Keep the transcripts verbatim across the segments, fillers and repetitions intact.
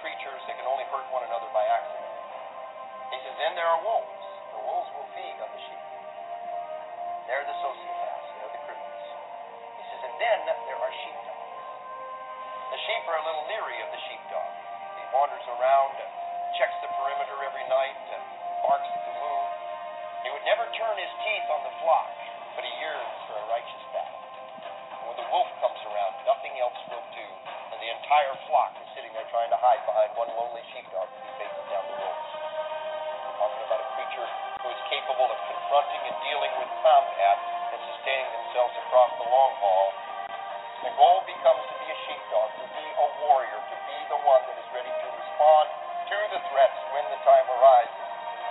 creatures that can only hurt one another by accident. He says, then there are wolves. The wolves will feed on the sheep. They're the sociopaths. They're the criminals. He says, and then there are sheepdogs. The sheep are a little leery of the sheepdog. He wanders around, uh, checks the perimeter every night, uh, barks at the moon. He would never turn his teeth on the flock, but he yearns for a righteous battle. And when the wolf comes around, nothing else will do, and the entire flock is sitting there trying to hide behind one lonely sheepdog as he faces down the wolves. We're talking about a creature who is capable of confronting and dealing with combat and sustaining themselves across the long haul. The goal becomes to be a sheepdog, to be a warrior, to be the one that is ready to respond to the threats when the time arises.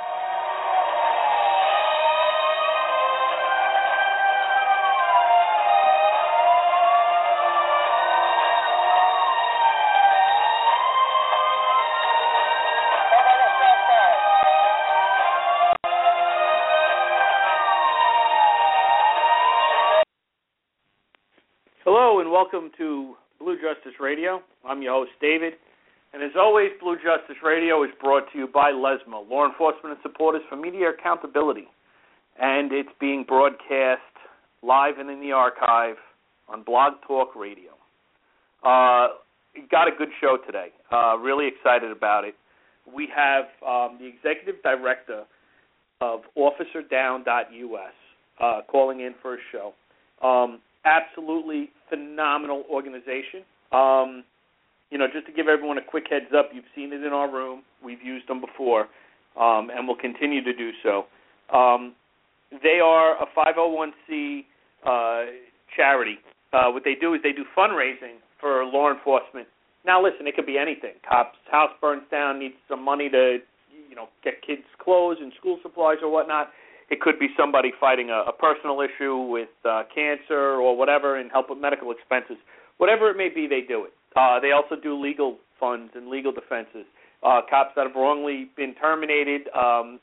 Hello and welcome to Blue Justice Radio. I'm your host, David. And as always, Blue Justice Radio is brought to you by LESMA, Law Enforcement and Supporters for Media Accountability. And it's being broadcast live and in the archive on Blog Talk Radio. Uh, got a good show today. Uh, really excited about it. We have um, the Executive Director of Officer Down dot U S uh, calling in for a show. Um, absolutely phenomenal organization. Um, you know, just to give everyone a quick heads up, you've seen it in our room. We've used them before, um, and we'll continue to do so. Um, they are a five oh one c uh, charity. Uh, what they do is they do fundraising for law enforcement. Now, listen, it could be anything. Cop's house burns down, needs some money to, you know, get kids clothes and school supplies or whatnot. It could be somebody fighting a, a personal issue with uh, cancer or whatever and help with medical expenses. Whatever it may be, they do it. Uh, they also do legal funds and legal defenses. Uh, cops that have wrongly been terminated, um,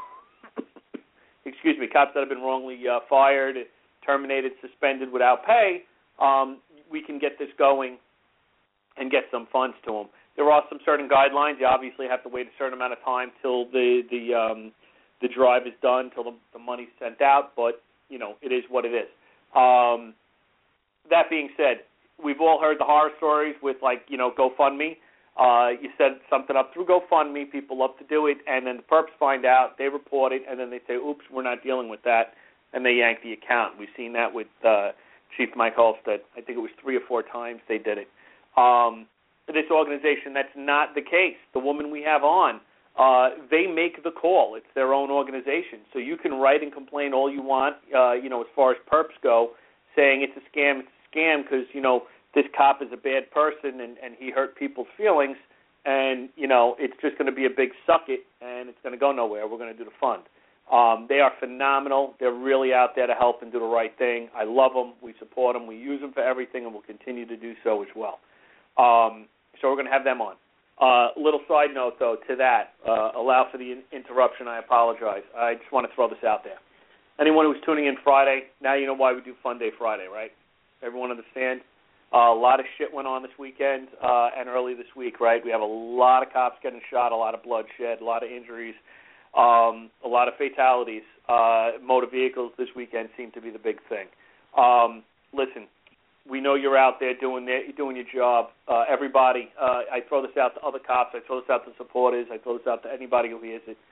excuse me, cops that have been wrongly uh, fired, terminated, suspended without pay, um, we can get this going and get some funds to them. There are some certain guidelines. You obviously have to wait a certain amount of time till the, the um, the drive is done, till the, the money's sent out, but, you know, it is what it is. Um, that being said, we've all heard the horror stories with, like, you know, GoFundMe. Uh, you set something up through GoFundMe, people love to do it, and then the perps find out, they report it, and then they say, oops, we're not dealing with that, and they yank the account. We've seen that with uh, Chief Mike Halstead. I think it was three or four times they did it. Um, this organization, that's not the case. The woman we have on, Uh, they make the call. It's their own organization. So you can write and complain all you want, uh, you know, as far as perps go, saying it's a scam, it's a scam because, you know, this cop is a bad person and, and he hurt people's feelings, and, you know, it's just going to be a big suck it and it's going to go nowhere. We're going to do the fund. Um, they are phenomenal. They're really out there to help and do the right thing. I love them. We support them. We use them for everything, and we'll continue to do so as well. Um, so we're going to have them on. Uh, little side note, though, to that. Uh, allow for the in- interruption. I apologize. I just want to throw this out there. Anyone who's tuning in Friday, now you know why we do Fun Day Friday, right? Everyone understand? Uh, a lot of shit went on this weekend uh, and early this week, right? We have a lot of cops getting shot, a lot of bloodshed, a lot of injuries, um, a lot of fatalities. Uh, motor vehicles this weekend seem to be the big thing. Um, listen. We know you're out there doing their, doing your job. Uh, everybody, uh, I throw this out to other cops. I throw this out to supporters. I throw this out to anybody who hears it.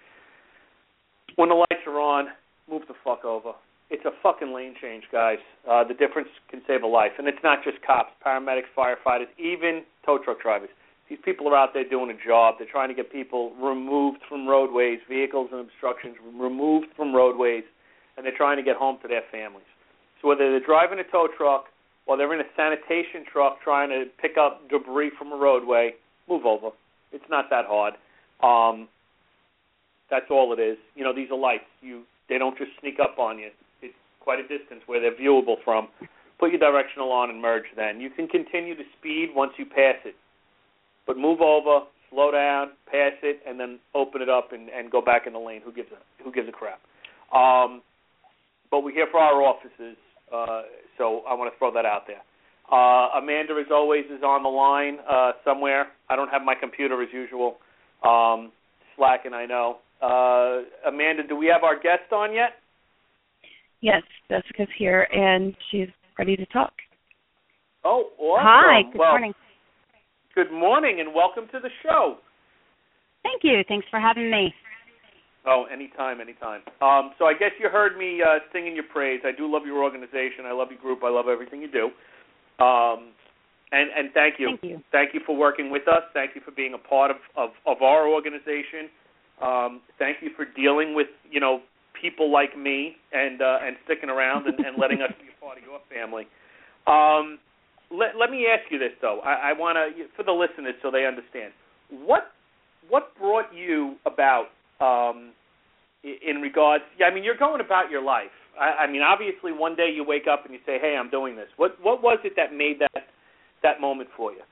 When the lights are on, move the fuck over. It's a fucking lane change, guys. Uh, the difference can save a life. And it's not just cops, paramedics, firefighters, even tow truck drivers. These people are out there doing a job. They're trying to get people removed from roadways, vehicles and obstructions removed from roadways, and they're trying to get home to their families. So whether they're driving a tow truck, or they're in a sanitation truck trying to pick up debris from a roadway, move over. It's not that hard. Um, that's all it is. You know, these are lights. You, they don't just sneak up on you. It's quite a distance where they're viewable from. Put your directional on and merge then. You can continue to speed once you pass it. But move over, slow down, pass it, and then open it up and, and go back in the lane. Who gives a, who gives a crap? Um, but we're here for our officers. Uh, so I want to throw that out there. Uh, Amanda, as always, is on the line uh, somewhere. I I don't have my computer as usual. Um, slacking, I know. Uh, Amanda, do we have our guest on yet? Yes, Jessica's here, and she's ready to talk. Oh, awesome. Hi, good well, morning. Good morning, and welcome to the show. Thank you. Thanks for having me. Oh, anytime, anytime. Um, so I guess you heard me uh, singing your praise. I do love your organization. I love your group. I love everything you do. Um, and, and thank you. Thank you. Thank you for working with us. Thank you for being a part of, of, of our organization. Um, thank you for dealing with, you know, people like me and uh, and sticking around and, and letting us be a part of your family. Um, let, let me ask you this, though. I, I want to, for the listeners so they understand. What what brought you about Um, in regards, yeah, I mean, you're going about your life. I, I mean, obviously, one day you wake up and you say, "Hey, I'm doing this." What what was it that made that that moment for you?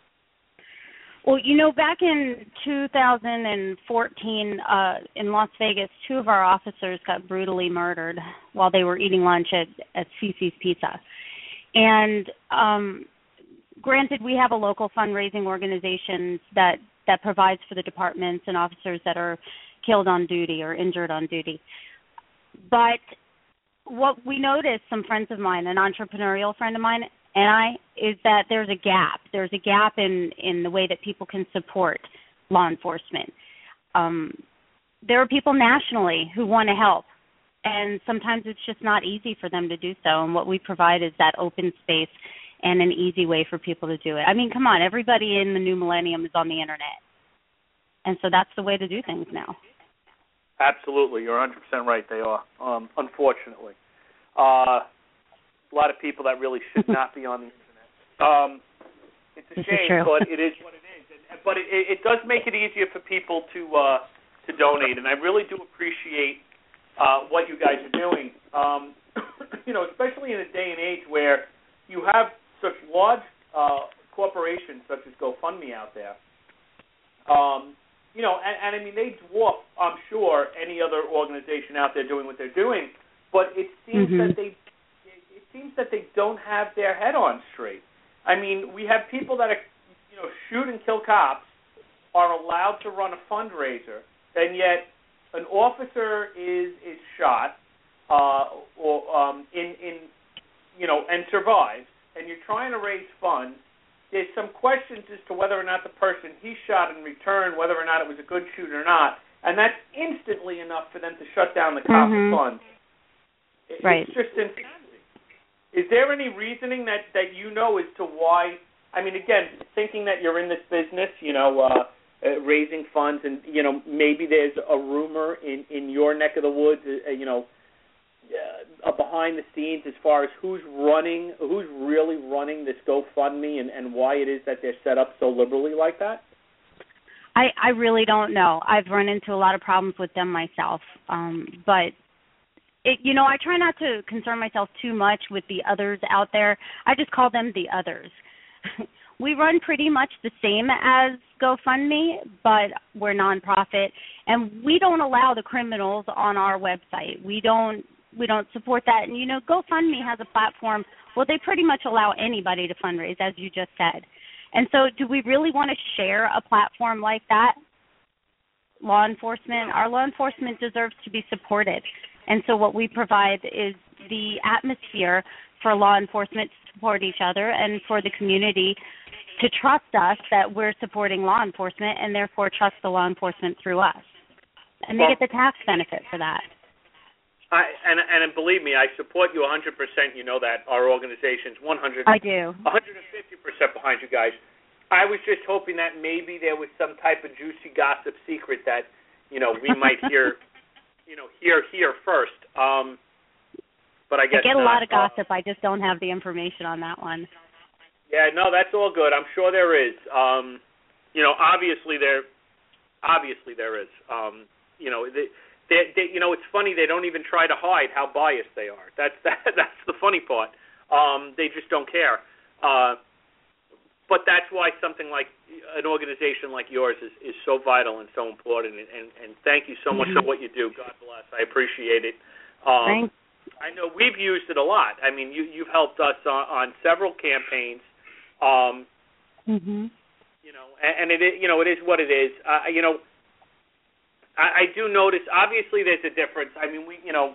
Well, you know, back in two thousand fourteen uh, in Las Vegas, two of our officers got brutally murdered while they were eating lunch at at Cici's Pizza. And um, granted, we have a local fundraising organization that that provides for the departments and officers that are killed on duty or injured on duty. But what we noticed, some friends of mine, an entrepreneurial friend of mine and I, is that there's a gap. There's a gap in, in the way that people can support law enforcement. Um, there are people nationally who want to help, and sometimes it's just not easy for them to do so, and what we provide is that open space and an easy way for people to do it. I mean, come on, everybody in the new millennium is on the Internet. And so that's the way to do things now. Absolutely. You're one hundred percent right. They are, um, unfortunately. Uh, a lot of people that really should not be on the Internet. Um, it's a this shame, but it is what it is. And, but it, it does make it easier for people to uh, to donate, and I really do appreciate uh, what you guys are doing. Um, you know, especially in a day and age where you have such large uh, corporations such as GoFundMe out there. Um, you know, and, and I mean, they dwarf, I'm sure, any other organization out there doing what they're doing. But it seems mm-hmm. that they, it seems that they don't have their head on straight. I mean, we have people that are, you know, shoot and kill cops, are allowed to run a fundraiser, and yet an officer is is shot, uh, or um, in in, you know, and survives, and you're trying to raise funds. There's some questions as to whether or not the person he shot in return, whether or not it was a good shoot or not, and that's instantly enough for them to shut down the cop mm-hmm. funds. It, right. It's just insanity. Is there any reasoning that, that you know as to why, I mean, again, thinking that you're in this business, you know, uh, uh, raising funds, and, you know, maybe there's a rumor in, in your neck of the woods, uh, you know, Uh, behind the scenes as far as who's running, who's really running this GoFundMe, and, and why it is that they're set up so liberally like that? I, I really don't know. I've run into a lot of problems with them myself. Um, but, it, you know, I try not to concern myself too much with the others out there. I just call them the others. We run pretty much the same as GoFundMe, but we're nonprofit, and we don't allow the criminals on our website. We don't We don't support that. And, you know, GoFundMe has a platform, well, they pretty much allow anybody to fundraise, as you just said. And so do we really want to share a platform like that? Law enforcement, our law enforcement deserves to be supported. And so what we provide is the atmosphere for law enforcement to support each other and for the community to trust us that we're supporting law enforcement and therefore trust the law enforcement through us. And they well, get the tax benefit for that. I, and, and believe me, I support you one hundred percent. You know that. Our organization's one hundred I do. one hundred fifty percent behind you guys. I was just hoping that maybe there was some type of juicy gossip secret that, you know, we might hear, you know, hear here first. Um, but I guess I get a not. lot of gossip. Uh, I just don't have the information on that one. Yeah, no, that's all good. I'm sure there is. Um, you know, obviously there, obviously there is. Um, you know, the, They, they, you know, it's funny. They don't even try to hide how biased they are. That's that, that's the funny part. Um, they just don't care. Uh, but that's why something like an organization like yours is, is so vital and so important. And, and, and thank you so much mm-hmm. for what you do. God bless. I appreciate it. Um, Thanks. I know we've used it a lot. I mean, you, you've helped us on, on several campaigns. Um, mm-hmm. You You know, and, and it is, you know, it is what it is. Uh, you know, I, I do notice. Obviously, there's a difference. I mean, we, you know,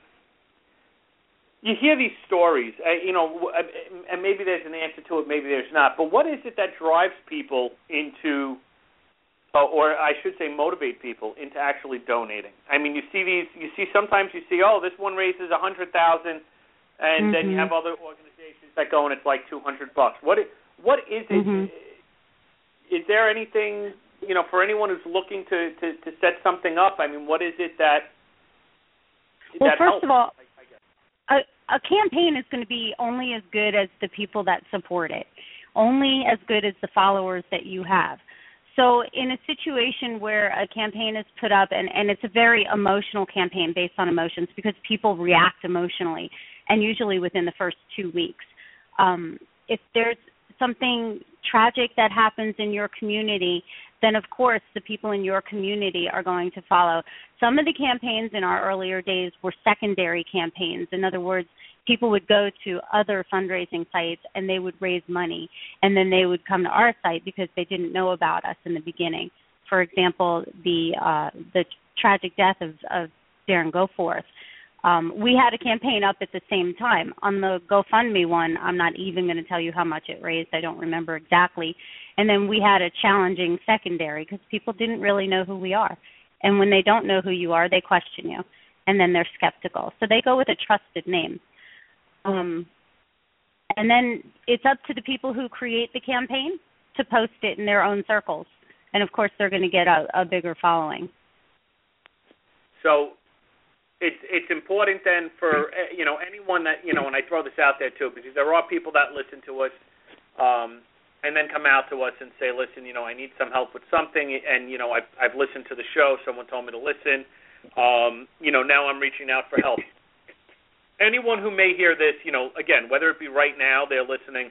you hear these stories. Uh, you know, and maybe there's an answer to it, maybe there's not. But what is it that drives people into, uh, or I should say, motivate people into actually donating? I mean, you see these. You see sometimes you see, oh, this one raises a hundred thousand, and mm-hmm. then you have other organizations that go and it's like two hundred bucks. What is, what is it? Mm-hmm. Is there anything, you know, for anyone who's looking to, to, to set something up? I mean, what is it that well, that first helps? of all, a, a campaign is going to be only as good as the people that support it, only as good as the followers that you have. So in a situation where a campaign is put up, and, and it's a very emotional campaign based on emotions because people react emotionally, and usually within the first two weeks. Um, if there's something tragic that happens in your community, then of course the people in your community are going to follow. Some of the campaigns in our earlier days were secondary campaigns. In other words, people would go to other fundraising sites and they would raise money, and then they would come to our site because they didn't know about us in the beginning. For example, the uh, the tragic death of, of Darren Goforth. Um, we had a campaign up at the same time. On the GoFundMe one, I'm not even going to tell you how much it raised. I don't remember exactly. And then we had a challenging secondary because people didn't really know who we are. And when they don't know who you are, they question you, and then they're skeptical. So they go with a trusted name. Um, and then it's up to the people who create the campaign to post it in their own circles. And, of course, they're going to get a, a bigger following. So it's it's important then for, you know, anyone that, you know, and I throw this out there too, because there are people that listen to us um, and then come out to us and say, listen, you know, I need some help with something, and, you know, I've, I've listened to the show, someone told me to listen, um, you know, now I'm reaching out for help. Anyone who may hear this, you know, again, whether it be right now they're listening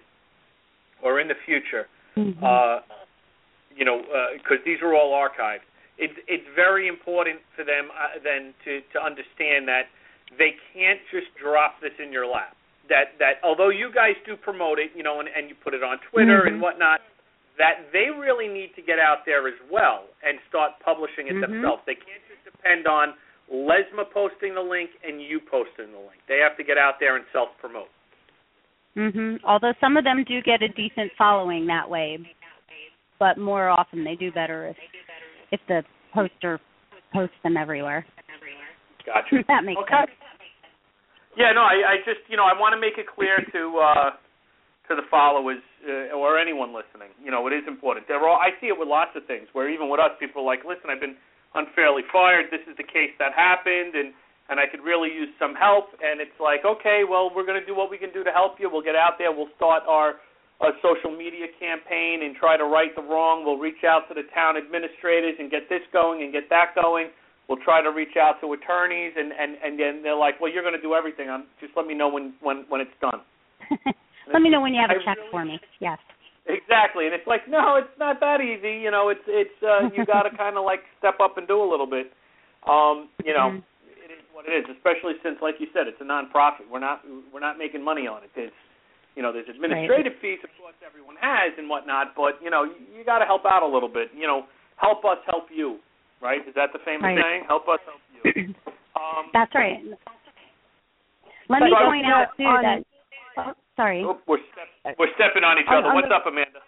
or in the future, mm-hmm. uh, you know, because uh, these are all archived. It's it's very important for them uh, then to, to understand that they can't just drop this in your lap. That that although you guys do promote it, you know, and, and you put it on Twitter mm-hmm. and whatnot, that they really need to get out there as well and start publishing it mm-hmm. themselves. They can't just depend on Lesma posting the link and you posting the link. They have to get out there and self-promote. Mm-hmm. Although some of them do get a decent following that way, but more often they do better if if the poster posts them everywhere. Gotcha. That makes okay. sense. Yeah, no, I, I just, you know, I want to make it clear to uh, to the followers uh, or anyone listening. You know, it is important. There are, I see it with lots of things where even with us, people are like, listen, I've been unfairly fired. This is the case that happened, and, and I could really use some help. And it's like, okay, well, we're going to do what we can do to help you. We'll get out there. We'll start our a social media campaign and try to right the wrong. We'll reach out to the town administrators and get this going and get that going. We'll try to reach out to attorneys, and, and, and then they're like, well, you're going to do everything. I'm, just let me know when, when, when it's done. Let me know when you have a I check really, for me. Yes. Exactly. And it's like, no, it's not that easy. You know, it's it's uh, you got to kind of like step up and do a little bit. Um, you know, mm-hmm. It is what it is, especially since, like you said, it's a nonprofit. We're not we're not making money on it. It's You know, there's administrative right. fees, of course, everyone has and whatnot, but, you know, you, you got to help out a little bit. You know, help us help you, right? Is that the famous right. saying? Help us help you. Um, That's right. Let me so point out, too, on, that oh, – sorry. Oh, we're, step, we're stepping on each on, other. On What's the, up, Amanda?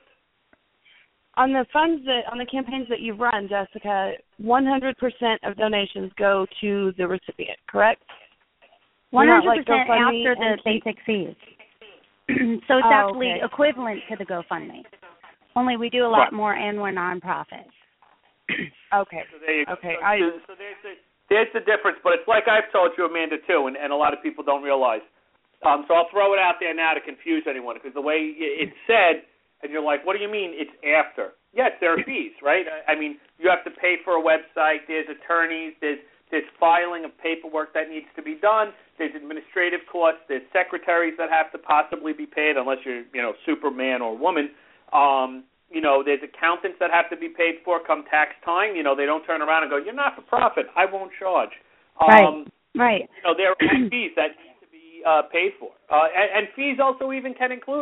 On the funds that – on the campaigns that you've run, Jessica, one hundred percent of donations go to the recipient, correct? one hundred percent like after the basic fees. So it's oh, actually okay. equivalent to the GoFundMe. Only we do a lot right. more, and we're nonprofit. Okay. So there you go. Okay. So, I, so there's, the, there's the difference, but it's like I've told you, Amanda, too, and, and a lot of people don't realize. Um, so I'll throw it out there now to confuse anyone, because the way it's said, and you're like, what do you mean it's after? Yes, there are fees, right? I, I mean, you have to pay for a website. There's attorneys. There's There's filing of paperwork that needs to be done. There's administrative costs. There's secretaries that have to possibly be paid, unless you're, you know, Superman or woman. Um, you know, there's accountants that have to be paid for come tax time. You know, they don't turn around and go, you're not for profit. I won't charge. Um, right. Right. You know, there are fees that need to be uh, paid for. Uh, and, and fees also even can include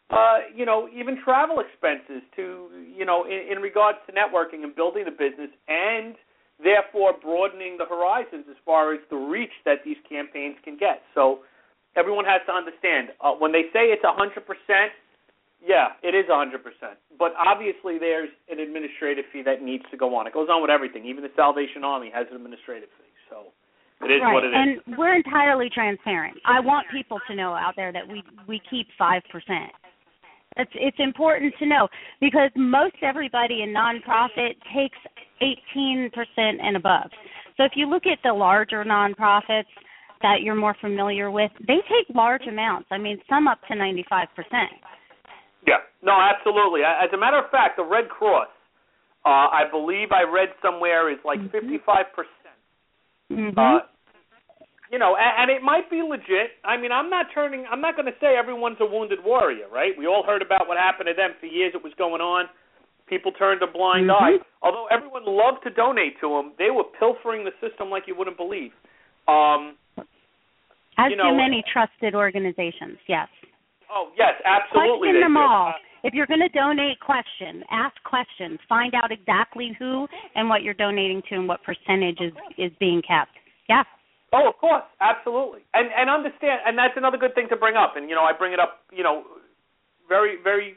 uh, you know, even travel expenses to, you know, in, in regards to networking and building a business, and therefore broadening the horizons as far as the reach that these campaigns can get. So everyone has to understand, uh, when they say it's one hundred percent, yeah, it is one hundred percent. But obviously there's an administrative fee that needs to go on. It goes on with everything. Even the Salvation Army has an administrative fee. So it is right. what it is. And we're entirely transparent. I want people to know out there that we, we keep five percent. It's, it's important to know because most everybody in nonprofit takes eighteen percent and above. So if you look at the larger nonprofits that you're more familiar with, they take large amounts. I mean, some up to ninety-five percent. Yeah, no, absolutely. As a matter of fact, the Red Cross, uh, I believe I read somewhere, is like mm-hmm. fifty-five percent. Mm-hmm. Uh, you know, and, and it might be legit. I mean, I'm not turning, I'm not going to say everyone's a wounded warrior, right? We all heard about what happened to them for years. It was going on. People turned a blind mm-hmm. eye. Although everyone loved to donate to them, they were pilfering the system like you wouldn't believe. Um, As you know, do many trusted organizations, yes. Oh, yes, absolutely. Question them do. all. Uh, if you're going to donate, question. Ask questions. Find out exactly who and what you're donating to and what percentage is, is being kept. Yeah. Oh, of course, absolutely. And and understand, and that's another good thing to bring up. And, you know, I bring it up, you know, very, very,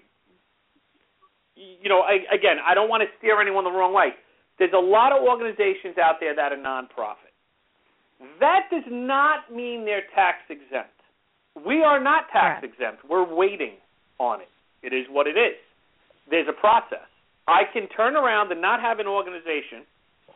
you know, I, again, I don't want to steer anyone the wrong way. There's a lot of organizations out there that are nonprofit. That does not mean they're tax exempt. We are not tax exempt. We're waiting on it. It is what it is. There's a process. I can turn around and not have an organization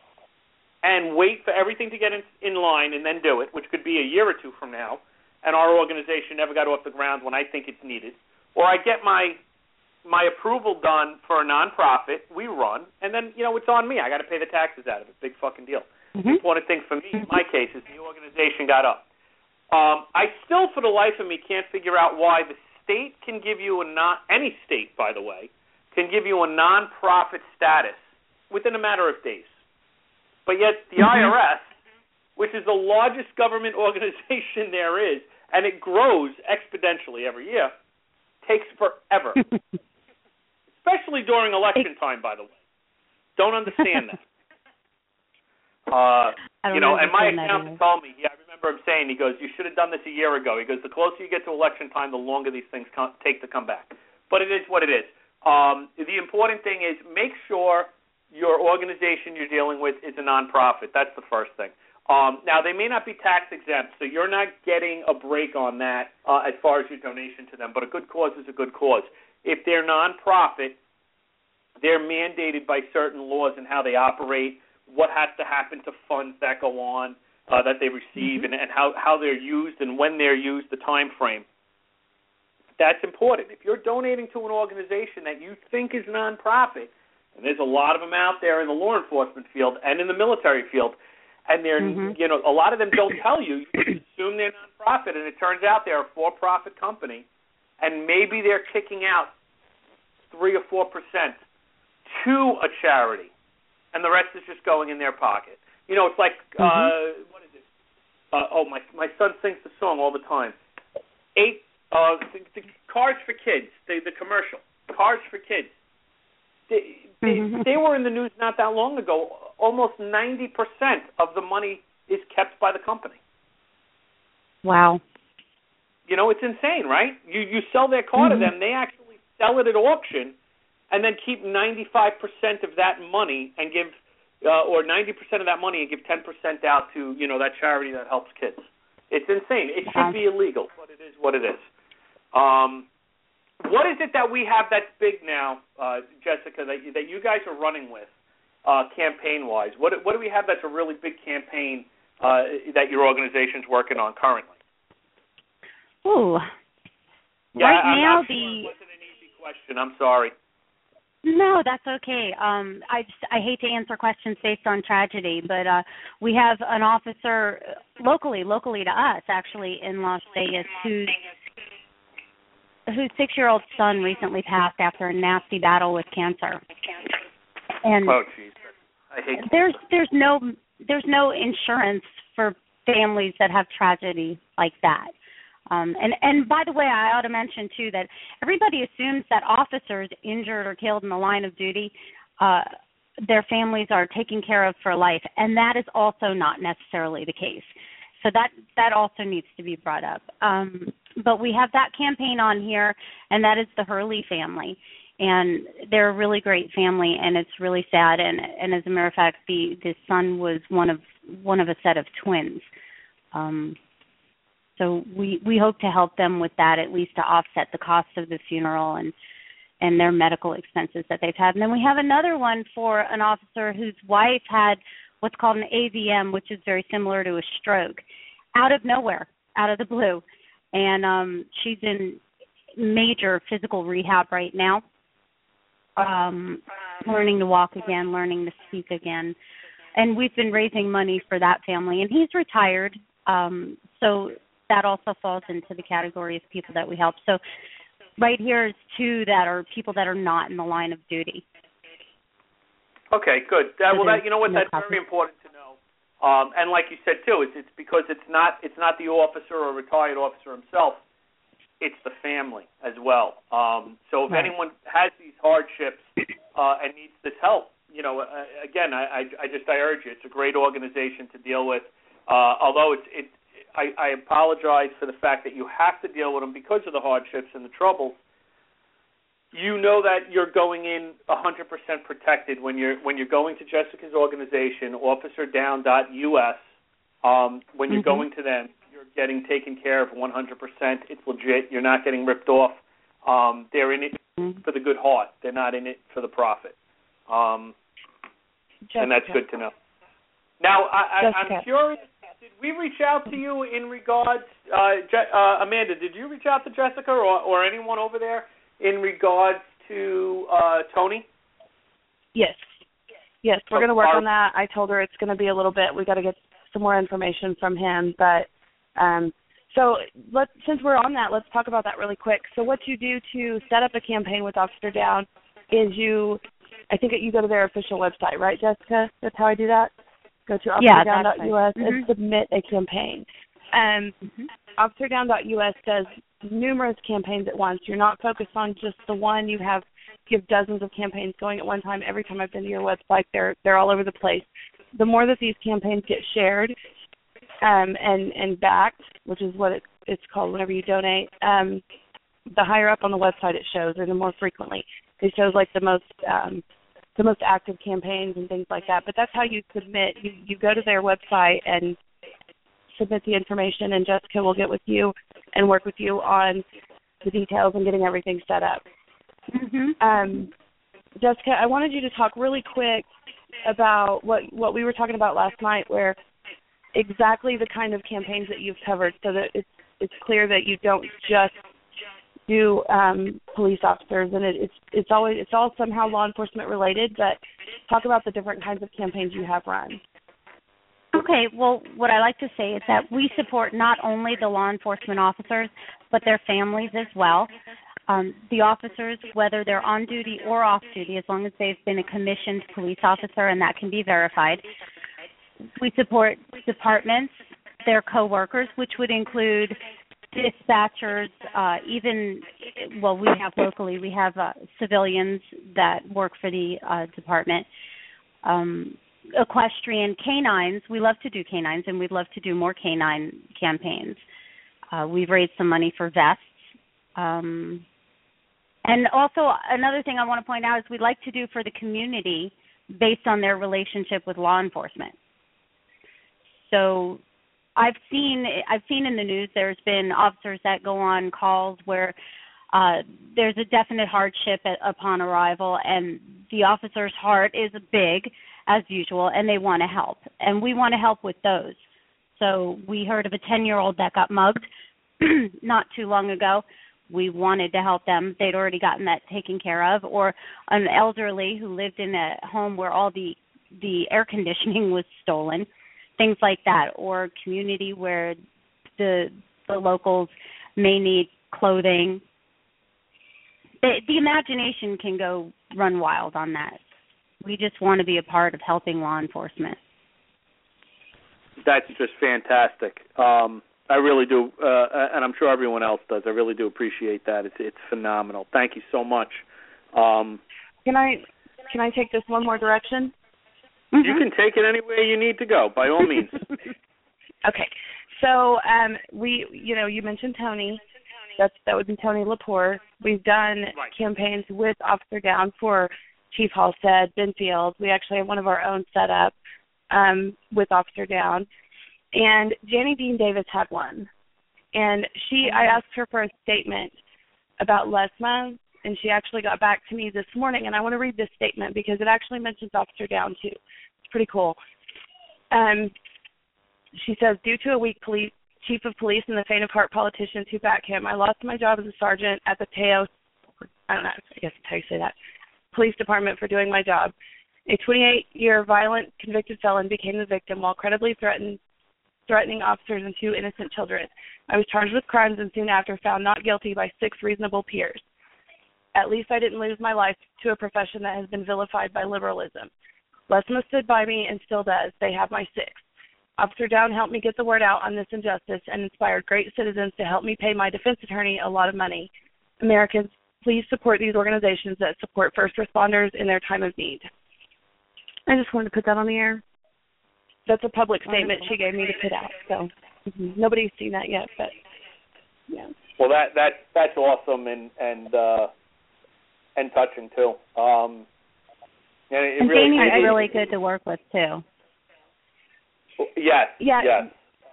and wait for everything to get in, in line and then do it, which could be a year or two from now, and our organization never got off the ground when I think it's needed. Or I get my my approval done for a nonprofit, we run, and then, you know, it's on me. I got to pay the taxes out of it. Big fucking deal. Mm-hmm. The important thing for me, in my case, is the organization got up. Um, I still, for the life of me, can't figure out why the state can give you a non, any state, by the way, can give you a nonprofit status within a matter of days. But yet the mm-hmm. I R S, which is the largest government organization there is, and it grows exponentially every year, takes forever. Especially during election time, by the way. Don't understand that. Uh, you know, and my accountant told me, yeah, I remember him saying, he goes, you should have done this a year ago. He goes, the closer you get to election time, the longer these things come, take to come back. But it is what it is. Um, the important thing is make sure your organization you're dealing with is a nonprofit. That's the first thing. Um, now, they may not be tax exempt, so you're not getting a break on that uh, as far as your donation to them, but a good cause is a good cause. If they're nonprofit, they're mandated by certain laws and how they operate, what has to happen to funds that go on, uh, that they receive, mm-hmm. and, and how, how they're used and when they're used, the time frame. That's important. If you're donating to an organization that you think is nonprofit, and there's a lot of them out there in the law enforcement field and in the military field, and they're, mm-hmm. you know, a lot of them don't tell you. You assume they're nonprofit, and it turns out they're a for-profit company, and maybe they're kicking out three or four percent to a charity, and the rest is just going in their pocket. You know, it's like, mm-hmm. uh, what is it? Uh, oh, my my son sings the song all the time. Eight, uh, the, the Cars for Kids, the, the commercial, Cars for Kids. They, they, mm-hmm. they were in the news not that long ago. Almost ninety percent of the money is kept by the company. Wow. You know, it's insane, right? You you sell their car mm-hmm. to them, they actually sell it at auction, and then keep ninety-five percent of that money and give, uh, or ninety percent of that money and give ten percent out to, you know, that charity that helps kids. It's insane. It should be illegal, but it is what it is. Um, what is it that we have that's big now, uh, Jessica, that you, that you guys are running with, uh, campaign-wise? What what do we have that's a really big campaign uh, that your organization's working on currently? Ooh. Yeah, right I'm now not sure the. It wasn't an easy question. I'm sorry. No, that's okay. Um, I just, I hate to answer questions based on tragedy, but uh, we have an officer locally, locally to us, actually, in Las Vegas, who's whose six-year-old son recently passed after a nasty battle with cancer. And oh, Jesus. I hate there's there's no there's no insurance for families that have tragedy like that. Um, and, and by the way, I ought to mention, too, that everybody assumes that officers injured or killed in the line of duty, uh, their families are taken care of for life, and that is also not necessarily the case. So that, that also needs to be brought up. Um, but we have that campaign on here, and that is the Hurley family. And they're a really great family, and it's really sad. And, and as a matter of fact, the, the son was one of one of a set of twins. Um, so we, we hope to help them with that, at least to offset the cost of the funeral and and their medical expenses that they've had. And then we have another one for an officer whose wife had what's called an A V M, which is very similar to a stroke, out of nowhere, out of the blue. And um, she's in major physical rehab right now, um, learning to walk again, learning to speak again. And we've been raising money for that family. And he's retired, um, so that also falls into the category of people that we help. So right here is two that are people that are not in the line of duty. Okay, good. That, well, that, you know what, no that's problem. very important to know. Um, and like you said too, it's, it's because it's not it's not the officer or retired officer himself; it's the family as well. Um, so if right. anyone has these hardships uh, and needs this help, you know, uh, again, I, I, I just I urge you. It's a great organization to deal with. Uh, although it's it, I, I apologize for the fact that you have to deal with them because of the hardships and the troubles. You know that you're going in one hundred percent protected when you're when you're going to Jessica's organization, officer down dot U S. Um, when you're mm-hmm. going to them, you're getting taken care of one hundred percent. It's legit. You're not getting ripped off. Um, they're in it mm-hmm. for the good heart. They're not in it for the profit. Um, and that's good to know. Now, I, I, I'm curious, did we reach out to you in regards, uh, Je- uh, Amanda, did you reach out to Jessica or, or anyone over there in regards to uh, Tony? Yes. Yes, we're So going to work our, on that. I told her it's going to be a little bit. We've got to get some more information from him. But um, so let's, since we're on that, let's talk about that really quick. So what you do to set up a campaign with Officer Down is you, I think you go to their official website, right, Jessica? That's how I do that? Go to officer down dot U S yeah, right. and mm-hmm. submit a campaign. Um, mm-hmm. officer down dot U S does numerous campaigns at once. You're not focused on just the one. You have you have dozens of campaigns going at one time. Every time I've been to your website, they're they're all over the place. The more that these campaigns get shared um, and and backed, which is what it, it's called whenever you donate, um, the higher up on the website it shows, or the more frequently it shows, like the most um, the most active campaigns and things like that. But that's how you submit. You you go to their website and submit the information, and Jessica will get with you and work with you on the details and getting everything set up. Mm-hmm. Um, Jessica, I wanted you to talk really quick about what what we were talking about last night, where exactly the kind of campaigns that you've covered, so that it's it's clear that you don't just do um, police officers, and it, it's it's always it's all somehow law enforcement related. But talk about the different kinds of campaigns you have run. Okay, well, what I like to say is that we support not only the law enforcement officers, but their families as well. Um, the officers, whether they're on duty or off duty, as long as they've been a commissioned police officer, and that can be verified. We support departments, their co-workers, which would include dispatchers, uh, even, well, we have locally, we have uh, civilians that work for the uh, department. Um, equestrian canines, we love to do canines, and we'd love to do more canine campaigns. Uh, we've raised some money for vests. Um, and also, another thing I want to point out is we'd like to do for the community based on their relationship with law enforcement. So I've seen I've seen in the news there's been officers that go on calls where uh, there's a definite hardship at, upon arrival, and the officer's heart is big, as usual, and they want to help. And we want to help with those. So we heard of a ten-year-old that got mugged not too long ago. We wanted to help them. They'd already gotten that taken care of. Or an elderly who lived in a home where all the, the air conditioning was stolen, things like that. Or a community where the, the locals may need clothing. The, the imagination can go run wild on that. We just want to be a part of helping law enforcement. That's just fantastic. Um, I really do, uh, and I'm sure everyone else does. I really do appreciate that. It's it's phenomenal. Thank you so much. Um, can I can I take this one more direction? Mm-hmm. You can take it anywhere you need to go, by all means. Okay. So um, we, you know, you mentioned Tony. That's that would be Tony Lepore. We've done right. campaigns with Officer Down for Chief Halstead, Benfield. We actually have one of our own set up um, with Officer Down. And Janie Dean Davis had one. And she, I asked her for a statement about LESMA, and she actually got back to me this morning. And I want to read this statement because it actually mentions Officer Down, too. It's pretty cool. Um, she says, due to a weak police, chief of police and the faint of heart politicians who back him, I lost my job as a sergeant at the Teos, I don't know, I guess that's how you say that, police department for doing my job. A twenty-eight-year violent convicted felon became the victim while credibly threatened, threatening officers and two innocent children. I was charged with crimes and soon after found not guilty by six reasonable peers. At least I didn't lose my life to a profession that has been vilified by liberalism. LESMA stood by me and still does. They have my six. Officer Down helped me get the word out on this injustice and inspired great citizens to help me pay my defense attorney a lot of money. Americans, please support these organizations that support first responders in their time of need. I just wanted to put that on the air. That's a public statement she gave me to put out. So mm-hmm. Nobody's seen that yet, but yeah. Well, that that that's awesome and and uh, and touching too. Um, and it and really, Jamie is it, really good to work with too. Yes. Yeah. Yes.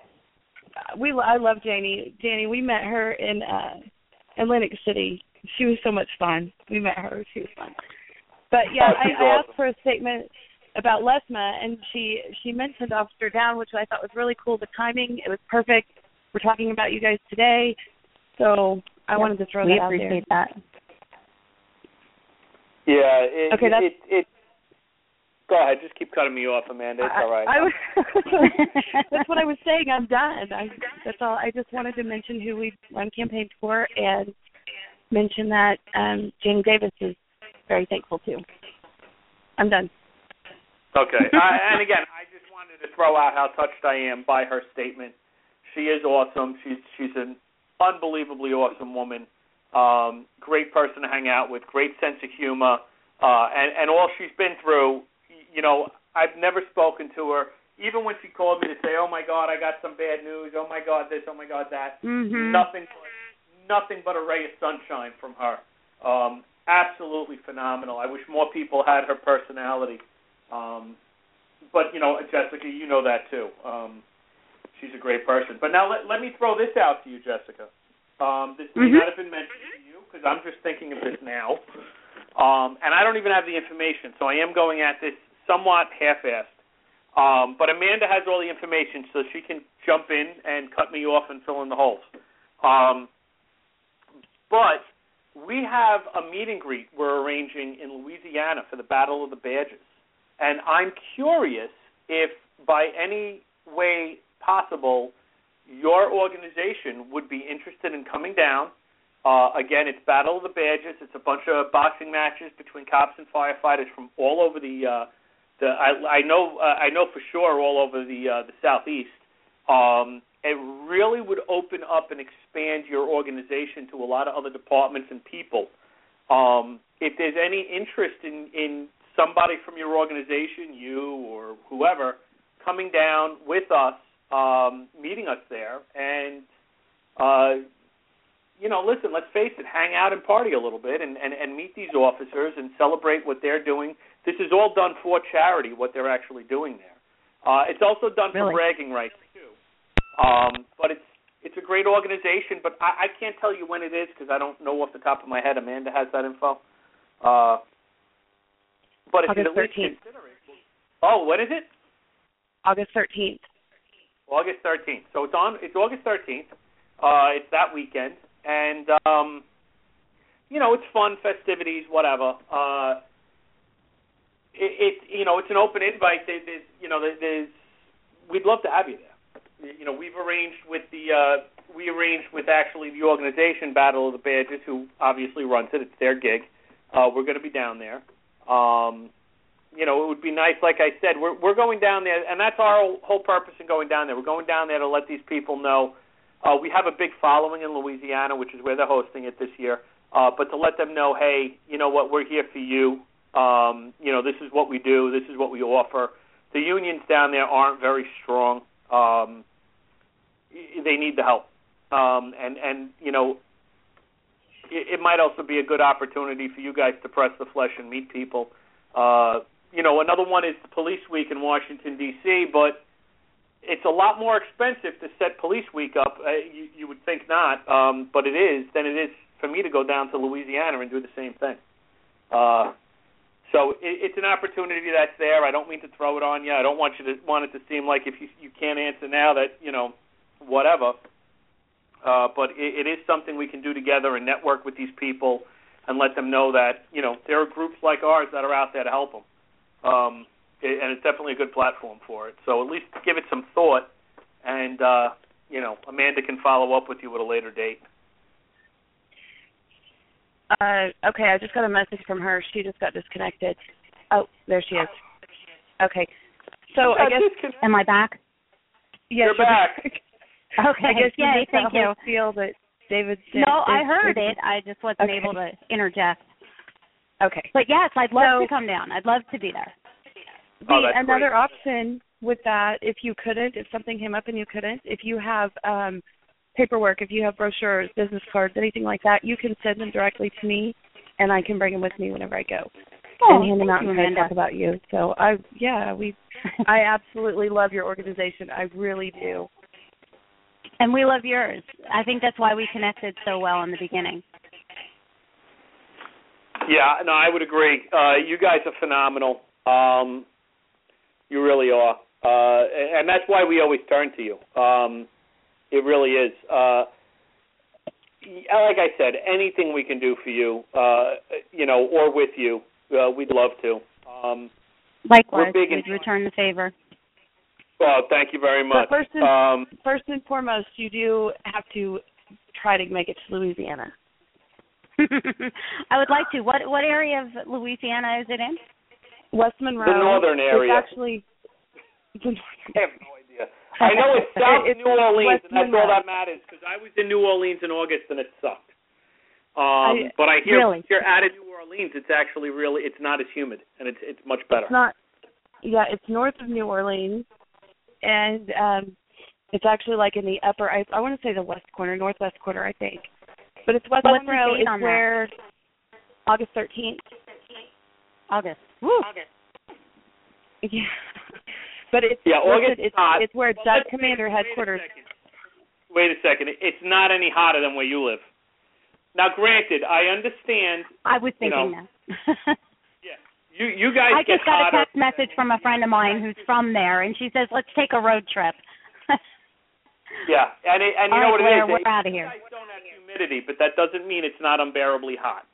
We I love Janie. Janie, we met her in uh, Atlantic City. She was so much fun. We met her. She was fun. But yeah, oh, I, awesome. I asked for a statement about LESMA, and she she mentioned Officer Down, which I thought was really cool. The timing, it was perfect. We're talking about you guys today, so I yep. wanted to throw we that out there. We appreciate that. Yeah. It, okay. That's. It, it, Go ahead. Just keep cutting me off, Amanda. It's I, all right. I was, that's what I was saying. I'm done. I, that's all. I just wanted to mention who we run campaigns for and mention that um, Janie Davis is very thankful too. I'm done. Okay. uh, and again, I just wanted to throw out how touched I am by her statement. She is awesome. She's she's an unbelievably awesome woman. Um, great person to hang out with. Great sense of humor. Uh, and, and all she's been through. You know, I've never spoken to her. Even when she called me to say, "Oh my God, I got some bad news. Oh my God, this. Oh my God, that." Mm-hmm. Nothing, nothing but a ray of sunshine from her. Um, absolutely phenomenal. I wish more people had her personality. Um, but you know, Jessica, you know that too. Um, she's a great person. But now let let me throw this out to you, Jessica. Um, this may mm-hmm. not have been mentioned to you because I'm just thinking of this now, um, and I don't even have the information, so I am going at this somewhat half-assed. Um, but Amanda has all the information, so she can jump in and cut me off and fill in the holes. Um, but we have a meet and greet we're arranging in Louisiana for the Battle of the Badges. And I'm curious if by any way possible your organization would be interested in coming down. Uh, again, it's Battle of the Badges. It's a bunch of boxing matches between cops and firefighters from all over the uh, The, I, I know uh, I know for sure all over the uh, the Southeast. Um, it really would open up and expand your organization to a lot of other departments and people. Um, if there's any interest in, in somebody from your organization, you or whoever, coming down with us, um, meeting us there, and, uh, you know, listen, let's face it, hang out and party a little bit and, and, and meet these officers and celebrate what they're doing. This is all done for charity, what they're actually doing there. Uh, it's also done really? for bragging rights, too. Um, but it's it's a great organization, but I, I can't tell you when it is because I don't know off the top of my head. Amanda has that info. Uh, but if August you at least thirteenth. consider it. Oh, when is it? August thirteenth. August thirteenth. So it's on. It's August thirteenth. Uh, it's that weekend, and um, you know, it's fun, festivities, whatever. Uh, it, it you know, it's an open invite. There, there's you know, there, there's we'd love to have you there. You know, we've arranged with the uh, we arranged with actually the organization Battle of the Badges, who obviously runs it. It's their gig. Uh, we're going to be down there. Um, you know, it would be nice, like I said, we're we're going down there, and that's our whole, whole purpose in going down there. We're going down there to let these people know Uh, we have a big following in Louisiana, which is where they're hosting it this year. Uh, but to let them know, hey, you know what, we're here for you. Um, you know, this is what we do. This is what we offer. The unions down there aren't very strong. Um, they need the help. Um, and, and, you know, it, it might also be a good opportunity for you guys to press the flesh and meet people. Uh, you know, another one is Police Week in Washington, D C, but it's a lot more expensive to set Police Week up. Uh, you, you would think not, um, but it is, than it is for me to go down to Louisiana and do the same thing. Uh, so it, it's an opportunity that's there. I don't mean to throw it on you. I don't want you to want it to seem like if you you can't answer now that, you know, whatever. Uh, but it, it is something we can do together and network with these people and let them know that, you know, there are groups like ours that are out there to help them. Um, it, and it's definitely a good platform for it. So at least give it some thought, and, uh, you know, Amanda can follow up with you at a later date. Uh, okay, I just got a message from her. She just got disconnected. Oh, there she is. Okay. So I guess... Am I back? Yes, you're back. Okay, I guess you yay, just thank you. feel that David... No, I is, heard is, it. I just wasn't okay. able to interject. Okay. But yes, I'd love so, to come down. I'd love to be there. The, oh, that's another great. option with that, if you couldn't, if something came up and you couldn't, if you have um, paperwork, if you have brochures, business cards, anything like that, you can send them directly to me, and I can bring them with me whenever I go. Oh, and hand them out you, and kind of Amanda. talk about you. So I, yeah, we, I absolutely love your organization. I really do. And we love yours. I think that's why we connected so well in the beginning. Yeah, no, I would agree. Uh, you guys are phenomenal. Um, you really are. Uh, and that's why we always turn to you. Um, it really is. Uh, like I said, anything we can do for you, uh, you know, or with you, uh, we'd love to. Um, Likewise, we're big we'd in- return the favor. Well, thank you very much. But first and, um, first and foremost, you do have to try to make it to Louisiana. I would like to. What what area of Louisiana is it in? West Monroe. The northern area. It's actually the I have no idea. I know it's South It's New Orleans, West and that's all Monroe. that matters, because I was in New Orleans in August, and it sucked. Um, I, but I hear really? if you're out of New Orleans, it's actually really, it's not as humid, and it's it's much better. It's not. Yeah, it's north of New Orleans, and um, it's actually like in the upper. I, I want to say the west corner, northwest corner, I think. But it's West What's the Monroe. date It's on where August thirteenth. August. Woo. August. Yeah. But it's Yeah, August it's, hot. it's where Well, Dud let's- Commander wait a headquarters. second. Wait a second. It's not any hotter than where you live. Now, granted, I understand. I was You thinking know, that. Yeah, you you guys I get just got hotter. a text message from a friend of mine who's from there, and she says, "Let's take a road trip." Yeah, and it, and you All know right, what it Blair, is. we're It- out of here. You guys don't have humidity, but that doesn't mean it's not unbearably hot.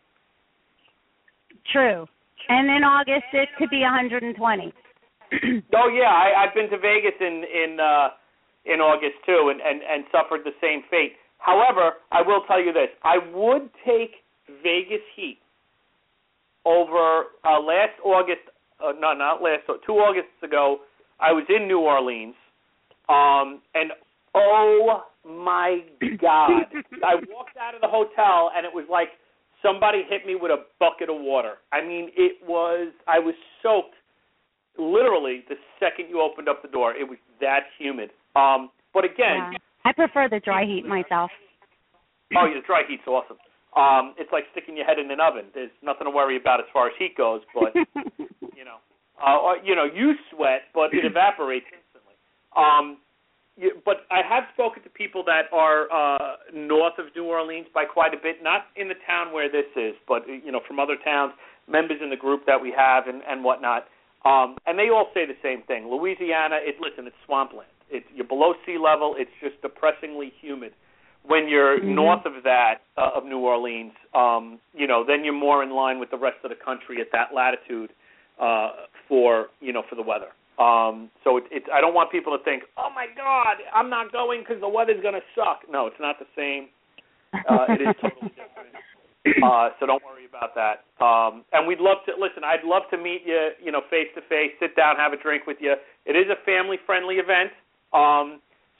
True. And in August, it could be one hundred twenty. Oh yeah, I, I've been to Vegas in in uh, in August too, and, and, and suffered the same fate. However, I will tell you this: I would take Vegas heat over uh, last August. Uh, no, not last. So two Augusts ago, I was in New Orleans, um, and oh my God, I walked out of the hotel, and it was like somebody hit me with a bucket of water. I mean, it was. I was soaked. Literally, the second you opened up the door, it was that humid. Um, but again, Yeah. I prefer the dry heat myself. oh, yeah, the dry heat's awesome. Um, it's like sticking your head in an oven. There's nothing to worry about as far as heat goes. But you know, uh, or, you know, you sweat, but it evaporates instantly. Um, you, but I have spoken to people that are uh, north of New Orleans by quite a bit, not in the town where this is, but you know, from other towns, members in the group that we have and, and whatnot. Um, and they all say the same thing. Louisiana, it, listen, it's swampland. It's, you're below sea level. It's just depressingly humid. When you're mm-hmm. north of that, uh, of New Orleans, um, you know, then you're more in line with the rest of the country at that latitude uh, for, you know, for the weather. Um, so it, it's, I don't want people to think, oh, my God, I'm not going because the weather's going to suck. No, it's not the same. Uh, it is totally different. Uh, so don't worry about that. Um, and we'd love to, listen, I'd love to meet you, you know, face-to-face, sit down, have a drink with you. It is a family-friendly event, um,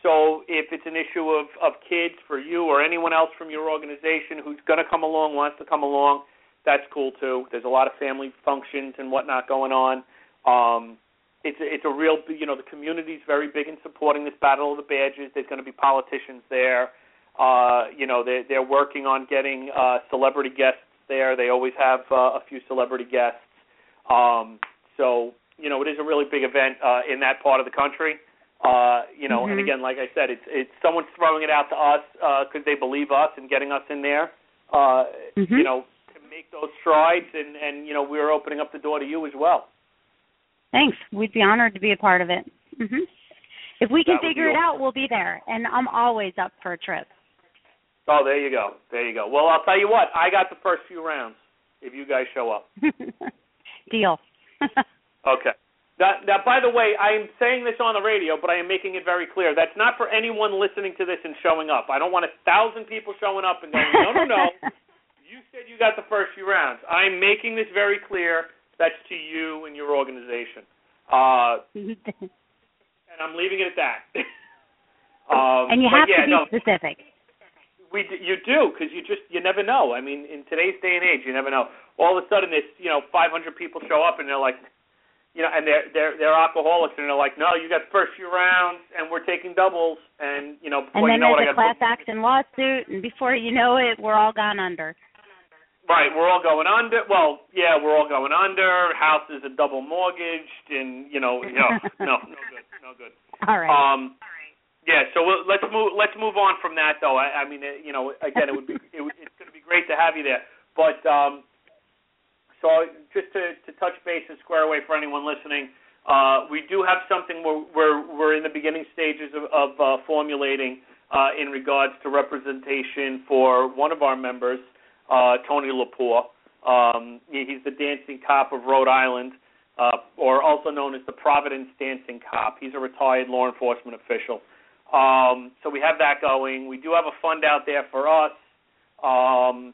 So if it's an issue of, of kids for you or anyone else from your organization who's going to come along, wants to come along, that's cool too. There's a lot of family functions and whatnot going on. Um, it's a, it's a real, you know, the community's very big in supporting this Battle of the Badges. There's going to be politicians there. Uh, you know, they're, they're working on getting uh, celebrity guests there. They always have uh, a few celebrity guests. Um, so, you know, it is a really big event uh, in that part of the country. Uh, you know, mm-hmm. and again, like I said, it's it's someone's throwing it out to us because uh, they believe us and getting us in there. Uh, mm-hmm. You know, to make those strides, and, and you know, we're opening up the door to you as well. Thanks. We'd be honored to be a part of it. Mm-hmm. If we can That figure it awesome. out, we'll be there, and I'm always up for a trip. Oh, there you go. There you go. Well, I'll tell you what. I got the first few rounds if you guys show up. Deal. Okay. Now, now, by the way, I am saying this on the radio, but I am making it very clear. That's not for anyone listening to this and showing up. I don't want a thousand people showing up and going, no, no, no. You said you got the first few rounds. I'm making this very clear. That's to you and your organization. Uh, and I'm leaving it at that. um, and you have yeah, to be no, specific. We d- you do, because you just you never know. I mean, in today's day and age, you never know. All of a sudden, it's you know five hundred people show up and they're like, you know, and they're they're they're alcoholics and they're like, no, you got the first few rounds and we're taking doubles, and you know before and then you know there's what, I a got class action lawsuit, and before you know it, we're all gone under. Right, we're all going under. Well, yeah, we're all going under. Houses are double mortgaged, and you know, you know no, no good, no good. All right. Um, yeah, so we'll, let's move. Let's move on from that, though. I, I mean, it, you know, again, it would be it would, it's going to be great to have you there. But um, so just to, to touch base and square away for anyone listening, uh, we do have something we're we're, we're in the beginning stages of, of uh, formulating uh, in regards to representation for one of our members, uh, Tony Lepore. Um, he's the dancing cop of Rhode Island, uh, or also known as the Providence Dancing Cop. He's a retired law enforcement official. Um, so we have that going. We do have a fund out there for us. Um,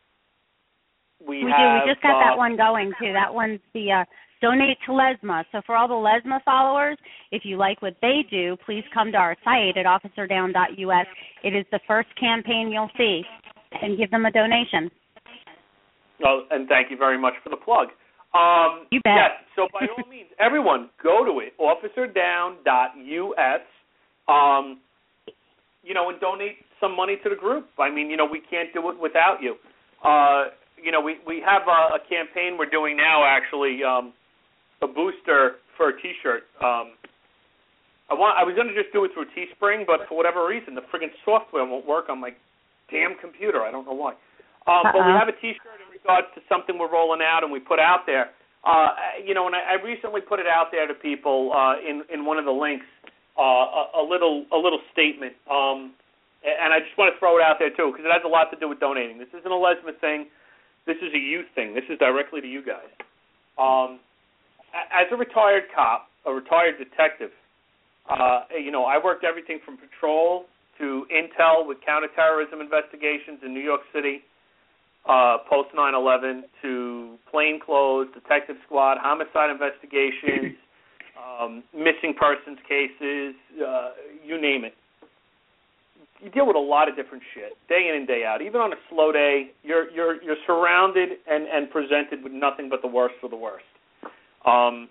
we, we have, do. We just got uh, that one going, too. That one's the uh, Donate to LESMA. So for all the LESMA followers, if you like what they do, please come to our site at officer down dot U S. It is the first campaign you'll see, and give them a donation. Well, and thank you very much for the plug. Um, you bet. Yes, so by all means, everyone, go to it, officer down dot U S. Um, you know, and donate some money to the group. I mean, you know, we can't do it without you. Uh, you know, we, we have a, a campaign we're doing now, actually, um, a booster for a T-shirt. Um, I want. I was going to just do it through Teespring, but for whatever reason, the friggin' software won't work on my damn computer. I don't know why. Um, but we have a T-shirt in regards to something we're rolling out and we put out there. Uh, you know, and I, I recently put it out there to people uh, in, in one of the links. Uh, a, a little a little statement, um, and I just want to throw it out there, too, because it has a lot to do with donating. This isn't a LESMA thing. This is a youth thing. This is directly to you guys. Um, as a retired cop, a retired detective, uh, you know, I worked everything from patrol to intel with counterterrorism investigations in New York City, uh, post nine eleven, to plainclothes, detective squad, homicide investigations, Um, missing persons cases, uh, you name it. You deal with a lot of different shit, day in and day out. Even on a slow day, you're you're you're surrounded and, and presented with nothing but the worst of the worst. Um,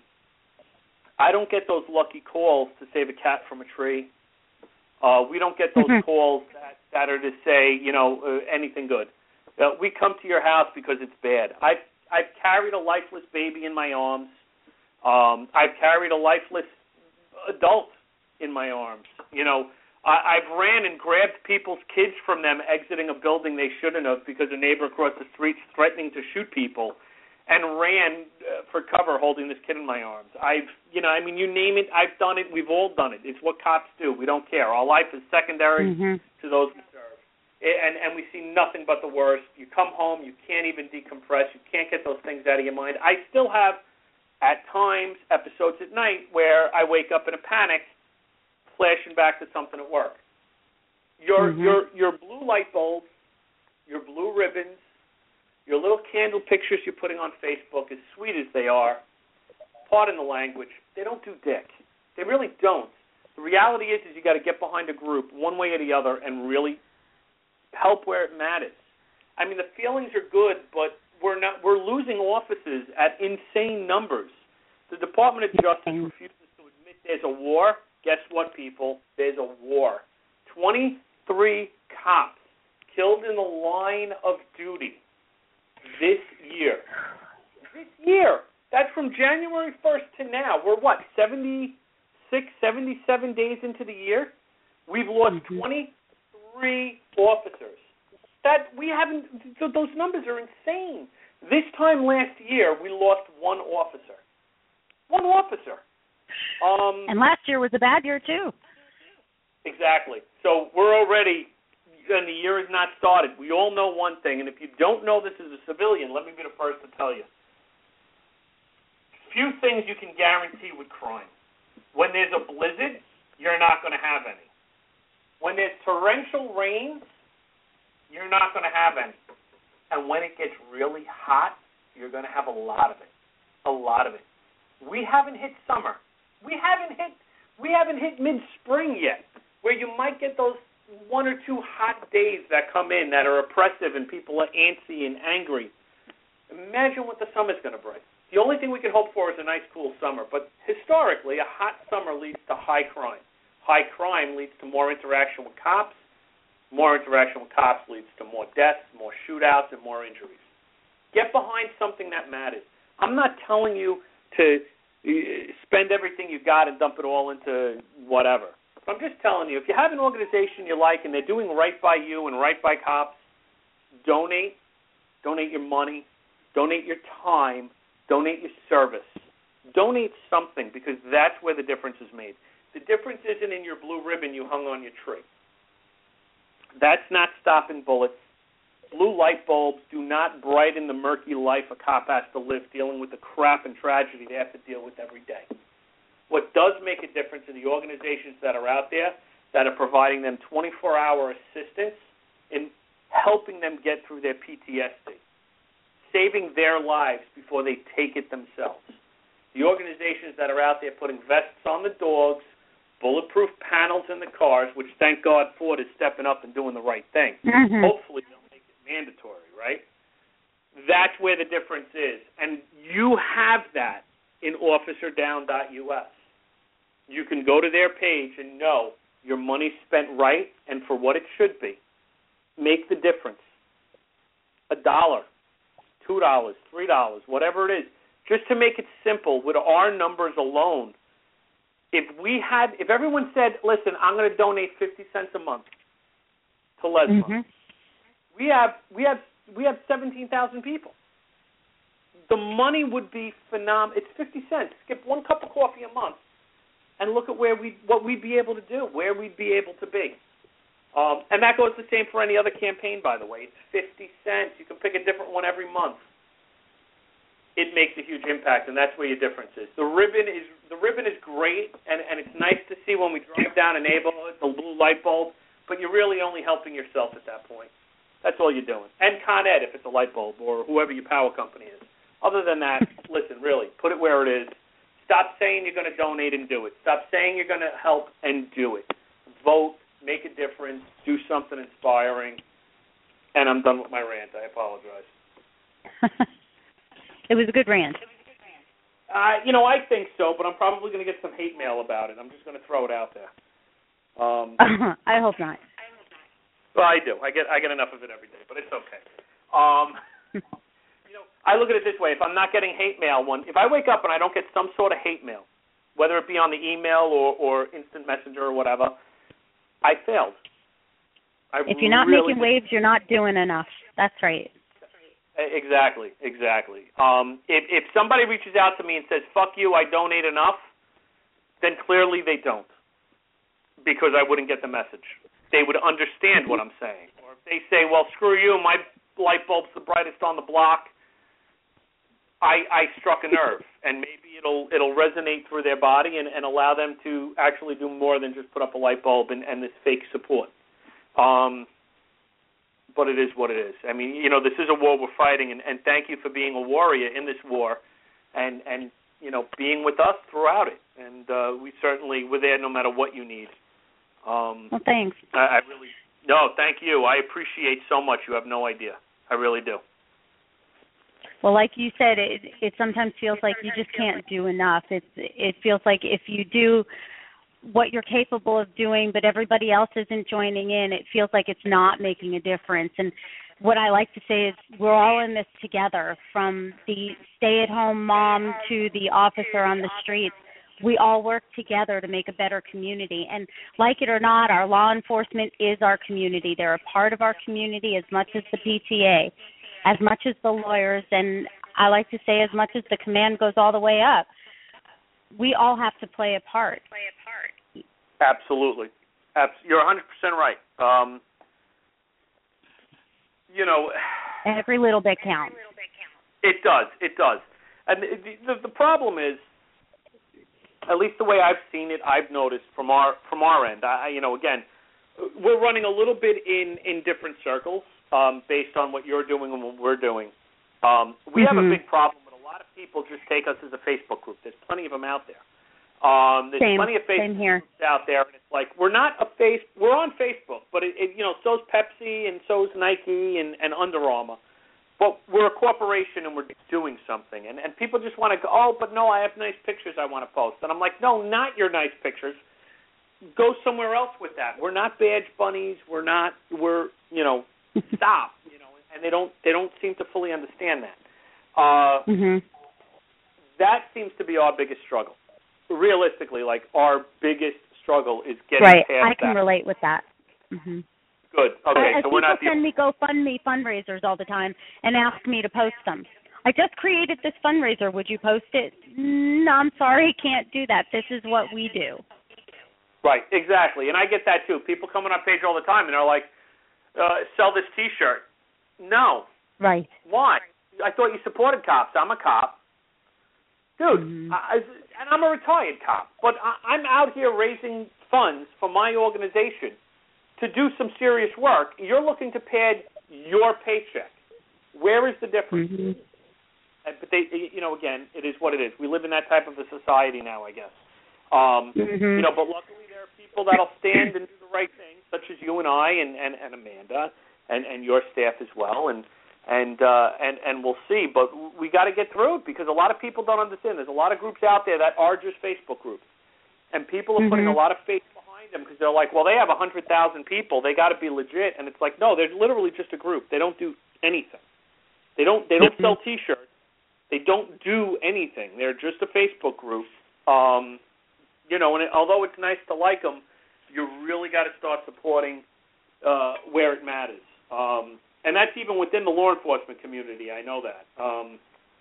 I don't get those lucky calls to save a cat from a tree. Uh, we don't get those mm-hmm. calls that, that are to say, you know, uh, anything good. Uh, we come to your house because it's bad. I've I've carried a lifeless baby in my arms. Um, I've carried a lifeless adult in my arms. You know, I, I've ran and grabbed people's kids from them exiting a building they shouldn't have because a neighbor across the street threatening to shoot people, and ran uh, for cover holding this kid in my arms. I've, you know, I mean, you name it, I've done it. We've all done it. It's what cops do. We don't care. Our life is secondary mm-hmm. to those we serve. And, and we see nothing but the worst. You come home, you can't even decompress. You can't get those things out of your mind. I still have, at times, episodes at night where I wake up in a panic, flashing back to something at work. Your mm-hmm. your your blue light bulbs, your blue ribbons, your little candle pictures you're putting on Facebook, as sweet as they are, pardon the language, they don't do dick. They really don't. The reality is, is you got to get behind a group one way or the other and really help where it matters. I mean, the feelings are good, but we're not. We're losing offices at insane numbers. The Department of Justice refuses to admit there's a war. Guess what, people? There's a war. twenty-three cops killed in the line of duty this year. This year. That's from January first to now. We're, what, seventy-six, seventy-seven days into the year? We've lost mm-hmm. twenty-three officers. That we haven't. Those numbers are insane. This time last year, we lost one officer. One officer. Um, and last year was a bad year, too. Exactly. So we're already, and the year has not started. We all know one thing, and if you don't know this as a civilian, let me be the first to tell you. Few things you can guarantee with crime. When there's a blizzard, you're not going to have any. When there's torrential rains, you're not going to have any. And when it gets really hot, you're going to have a lot of it. A lot of it. We haven't hit summer. We haven't hit we haven't hit mid-spring yet, where you might get those one or two hot days that come in that are oppressive and people are antsy and angry. Imagine what the summer's going to bring. The only thing we can hope for is a nice, cool summer. But historically, a hot summer leads to high crime. High crime leads to more interaction with cops. More interaction with cops leads to more deaths, more shootouts, and more injuries. Get behind something that matters. I'm not telling you to spend everything you got and dump it all into whatever. But I'm just telling you, if you have an organization you like and they're doing right by you and right by cops, donate. Donate your money. Donate your time. Donate your service. Donate something, because that's where the difference is made. The difference isn't in your blue ribbon you hung on your tree. That's not stopping bullets. Blue light bulbs do not brighten the murky life a cop has to live dealing with the crap and tragedy they have to deal with every day. What does make a difference in the organizations that are out there that are providing them twenty-four hour assistance in helping them get through their P T S D, saving their lives before they take it themselves. The organizations that are out there putting vests on the dogs, bulletproof panels in the cars, which thank God Ford is stepping up and doing the right thing. Mm-hmm. Hopefully they'll make it mandatory, right? That's where the difference is. And you have that in officer down dot U S. You can go to their page and know your money's spent right and for what it should be. Make the difference. A dollar, two dollars, three dollars, whatever it is. Just to make it simple, with our numbers alone, If we had, if everyone said, "Listen, I'm going to donate fifty cents a month to Lesma," mm-hmm. we have we have we have seventeen thousand people. The money would be phenomenal. It's fifty cents. Skip one cup of coffee a month, and look at where we what we'd be able to do, where we'd be able to be. Um, and that goes the same for any other campaign, by the way. It's fifty cents. You can pick a different one every month. It makes a huge impact, and that's where your difference is. The ribbon is the ribbon is great, and, and it's nice to see when we drive down a neighborhood, the blue light bulb, but you're really only helping yourself at that point. That's all you're doing. And Con Ed, if it's a light bulb, or whoever your power company is. Other than that, listen, really, put it where it is. Stop saying you're going to donate and do it. Stop saying you're going to help and do it. Vote, make a difference, do something inspiring. And I'm done with my rant. I apologize. It was a good rant. Uh, you know, I think so, but I'm probably going to get some hate mail about it. I'm just going to throw it out there. Um, I hope not. Well, I do. I get I get enough of it every day, but it's okay. Um, you know, I look at it this way: if I'm not getting hate mail, one, if I wake up and I don't get some sort of hate mail, whether it be on the email or, or instant messenger or whatever, I failed. I if you're not really making waves, you're not doing enough. That's right. Exactly, exactly. Um, if, if somebody reaches out to me and says, "Fuck you, I donate enough," then clearly they don't, because I wouldn't get the message. They would understand what I'm saying. Or if they say, "Well, screw you, my light bulb's the brightest on the block," I, I struck a nerve, and maybe it'll it'll resonate through their body and, and allow them to actually do more than just put up a light bulb and, and this fake support. Um, But it is what it is. I mean, you know, this is a war we're fighting, and, and thank you for being a warrior in this war and, and you know, being with us throughout it. And uh, we certainly, we're there no matter what you need. Um, well, thanks. I, I really, no, thank you. I appreciate so much. You have no idea. I really do. Well, like you said, it it sometimes feels like you just can't do enough. It's it feels like if you do what you're capable of doing, but everybody else isn't joining in, it feels like it's not making a difference. And what I like to say is we're all in this together, from the stay-at-home mom to the officer on the streets. We all work together to make a better community. And like it or not, our law enforcement is our community. They're a part of our community as much as the P T A, as much as the lawyers, and I like to say as much as the command goes all the way up. We all have to play a part. Absolutely. You're one hundred percent right. Um, you know, every little bit counts. It does. It does. And the, the, the problem is, at least the way I've seen it, I've noticed from our from our end. I, you know, again, we're running a little bit in, in different circles um, based on what you're doing and what we're doing. Um, we mm-hmm. have a big problem with a lot of people just take us as a Facebook group. There's plenty of them out there. Um, there's same, plenty of Facebook same here. groups out there, and it's like we're not a face. We're on Facebook, but it, it, you know, so's Pepsi and so's Nike and, and Under Armour. But we're a corporation and we're doing something. And, and people just want to go, oh, but no, I have nice pictures I want to post. And I'm like, no, not your nice pictures. Go somewhere else with that. We're not badge bunnies. We're not, we're, you know, stop. You know, and they don't they don't seem to fully understand that. Uh, mm-hmm. That seems to be our biggest struggle. Realistically, like our biggest struggle is getting right. past that. Right, I can that. relate with that. Mm-hmm. Good. Okay, uh, so we're not the people send me GoFundMe fundraisers all the time and ask me to post them. I just created this fundraiser. Would you post it? No, I'm sorry, can't do that. This is what we do. Right, exactly. And I get that too. People come on our page all the time and they're like, uh, sell this T-shirt. No. Right. Why? I thought you supported cops. I'm a cop. Dude, mm-hmm. I, and I'm a retired cop, but I, I'm out here raising funds for my organization to do some serious work. You're looking to pad your paycheck. Where is the difference? Mm-hmm. And, but they, you know, again, it is what it is. We live in that type of a society now, I guess. Um, mm-hmm. You know, but luckily there are people that'll stand and do the right thing, such as you and I, and, and, and Amanda, and, and your staff as well, and and uh, and and we'll see. But we got to get through it because a lot of people don't understand. There's a lot of groups out there that are just Facebook groups, and people are putting mm-hmm. a lot of faith them because they're like, well, they have one hundred thousand people. They got to be legit. And it's like, no, they're literally just a group. They don't do anything. They don't They don't sell T-shirts. They don't do anything. They're just a Facebook group. Um, you know, and it, although it's nice to like them, you really got to start supporting uh, where it matters. Um, and that's even within the law enforcement community. I know that. Um,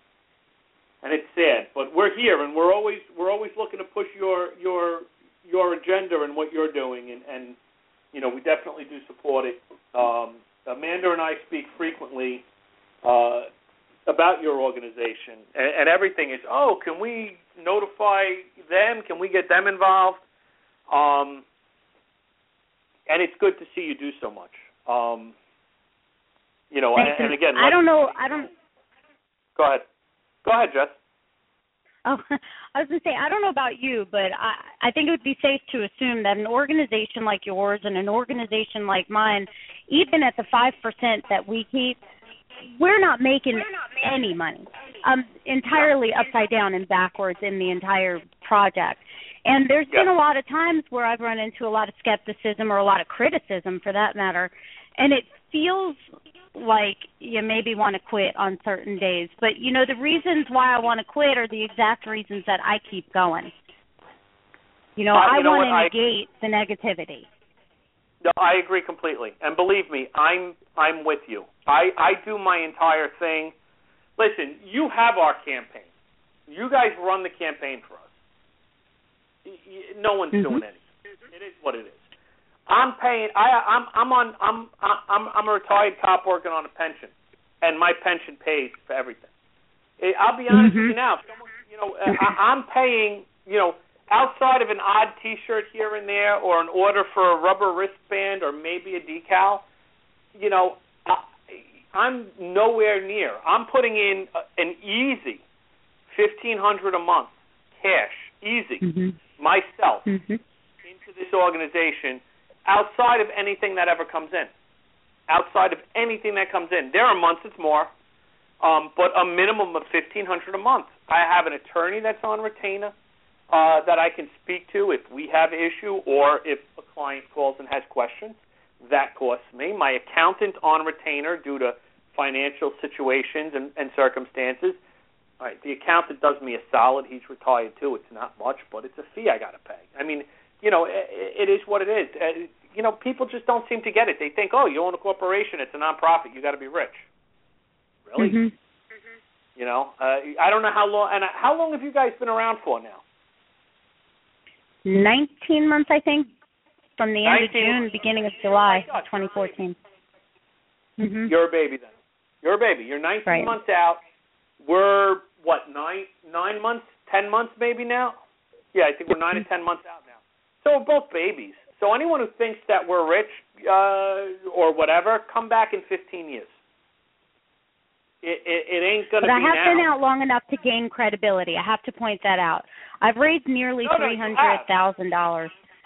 and it's sad. But we're here, and we're always we're always looking to push your your your agenda and what you're doing, and, and you know, we definitely do support it. Um, Amanda and I speak frequently uh, about your organization, and, and everything is, oh, can we notify them? Can we get them involved? Um, and it's good to see you do so much. Um, you know, and, and again, I don't know. I don't. Go ahead. Go ahead, Jess. Oh, I was going to say, I don't know about you, but I, I think it would be safe to assume that an organization like yours and an organization like mine, even at the five percent that we keep, we're not making, we're not making any money. Um, entirely upside down and backwards in the entire project. And there's yeah. been a lot of times where I've run into a lot of skepticism or a lot of criticism, for that matter, and it feels like you maybe want to quit on certain days. But, you know, the reasons why I want to quit are the exact reasons that I keep going. You know, uh, I you know want to I, negate the negativity. No, I agree completely. And believe me, I'm I'm with you. I, I do my entire thing. Listen, you have our campaign. You guys run the campaign for us. No one's mm-hmm. doing anything. It is what it is. I'm paying. I, I'm. I'm on. I'm. I'm. I'm a retired cop working on a pension, and my pension pays for everything. I'll be honest mm-hmm. with you now. If someone, you know, I, I'm paying. You know, outside of an odd T-shirt here and there, or an order for a rubber wristband, or maybe a decal. You know, I, I'm nowhere near. I'm putting in an easy fifteen hundred dollars a month, cash, easy, mm-hmm. myself, mm-hmm. into this organization outside of anything that ever comes in. Outside of anything that comes in. There are months it's more, um, but a minimum of fifteen hundred dollars a month. I have an attorney that's on retainer uh, that I can speak to if we have issue or if a client calls and has questions. That costs me. My accountant on retainer due to financial situations and, and circumstances. All right, the accountant does me a solid. He's retired too. It's not much, but it's a fee I got to pay. I mean, you know, it, it is what it is. Uh, you know, people just don't seem to get it. They think, oh, you own a corporation, it's a nonprofit, you got to be rich. Really? Mm-hmm. You know, uh, I don't know how long. And how long have you guys been around for now? Nineteen months, I think, from the end of June, months. beginning of July, oh twenty fourteen. Mm-hmm. You're a baby then. You're a baby. You're nineteen right. months out. We're what nine nine months, ten months maybe now. Yeah, I think we're nine to ten months out now. So we're both babies. So anyone who thinks that we're rich uh, or whatever, come back in fifteen years. It, it, it ain't going to be now. But I have now. been out long enough to gain credibility. I have to point that out. I've raised nearly no, no, three hundred thousand dollars.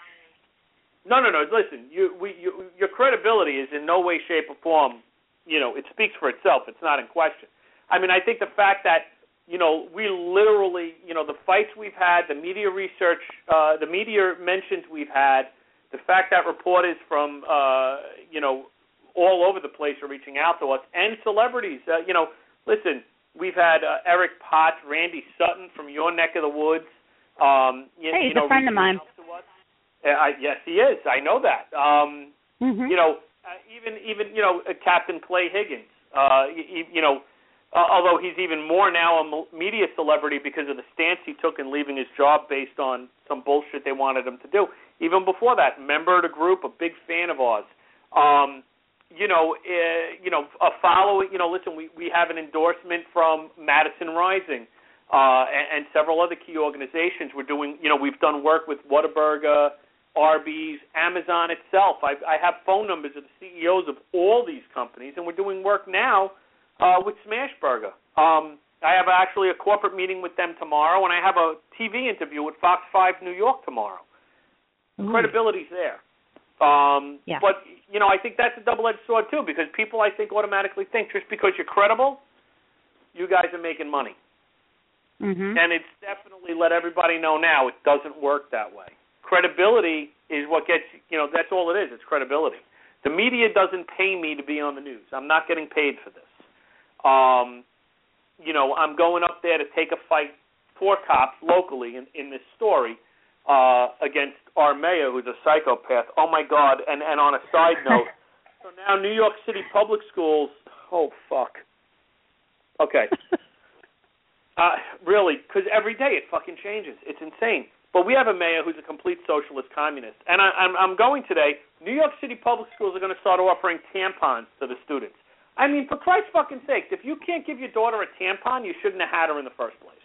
No, no, no. Listen, you, we, you, your credibility is in no way, shape, or form. You know, it speaks for itself. It's not in question. I mean, I think the fact that, you know, we literally, you know, the fights we've had, the media research, uh, the media mentions we've had, the fact that reporters from, uh, you know, all over the place are reaching out to us, and celebrities. Uh, you know, listen, we've had uh, Eric Potts, Randy Sutton from your neck of the woods. Um, you, hey, he's you know, a friend of mine. Uh, I, yes, he is. I know that. Um, mm-hmm. You know, uh, even even you know uh, Captain Clay Higgins. Uh, you, you know, uh, although he's even more now a media celebrity because of the stance he took in leaving his job based on some bullshit they wanted him to do. Even before that, member of the group, a big fan of ours. Um, you know, uh, you know, a following. You know, listen, we, we have an endorsement from Madison Rising uh, and, and several other key organizations. We're doing. You know, we've done work with Whataburger, Arby's, Amazon itself. I, I have phone numbers of the C E Os of all these companies, and we're doing work now uh, with Smashburger. Um, I have actually a corporate meeting with them tomorrow, and I have a T V interview with Fox five New York tomorrow. Mm. Credibility's there. Um, yeah. But, you know, I think that's a double-edged sword, too, because people, I think, automatically think just because you're credible, you guys are making money. Mm-hmm. And it's definitely let everybody know now it doesn't work that way. Credibility is what gets, you know, that's all it is. It's credibility. The media doesn't pay me to be on the news. I'm not getting paid for this. Um, you know, I'm going up there to take a fight for cops locally in, in this story uh, against our mayor, who's a psychopath. Oh, my God. And, and on a side note, so now New York City public schools, oh, fuck. Okay. uh, really, because every day it fucking changes. It's insane. But we have a mayor who's a complete socialist communist. And I, I'm, I'm going today, New York City public schools are going to start offering tampons to the students. I mean, for Christ's fucking sake, if you can't give your daughter a tampon, you shouldn't have had her in the first place.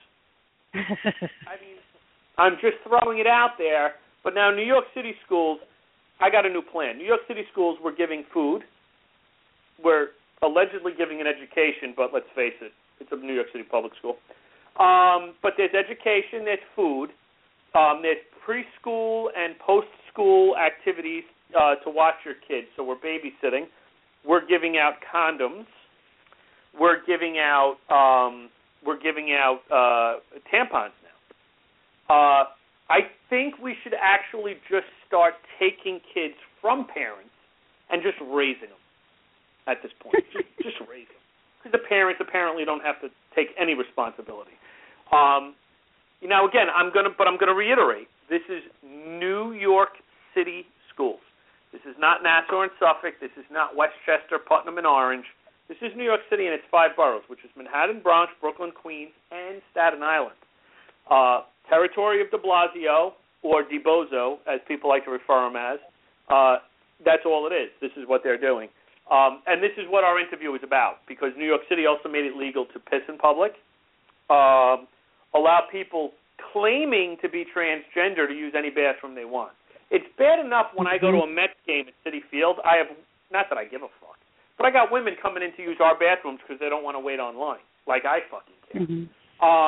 I mean, I'm just throwing it out there. But now New York City schools, I got a new plan. New York City schools, we're giving food. We're allegedly giving an education, but let's face it, it's a New York City public school. Um, but there's education, there's food. Um, there's preschool and post-school activities uh, to watch your kids. So we're babysitting. We're giving out condoms. We're giving out um, we're giving out uh, tampons now. Uh, I think we should actually just start taking kids from parents and just raising them at this point. just, just raise them, because the parents apparently don't have to take any responsibility. Um, Now, again, I'm going to, but I'm going to reiterate, this is New York City schools. This is not Nassau and Suffolk. This is not Westchester, Putnam, and Orange. This is New York City and its five boroughs, which is Manhattan, Bronx, Brooklyn, Queens, and Staten Island. Uh, territory of de Blasio, or de Bozo, as people like to refer him as. Uh, that's all it is. This is what they're doing. Um, and this is what our interview is about, because New York City also made it legal to piss in public. Um, allow people claiming to be transgender to use any bathroom they want. It's bad enough when I go to a Mets game at Citi Field. I have, not that I give a fuck, but I got women coming in to use our bathrooms because they don't want to wait online, like I fucking care. Mm-hmm. Um,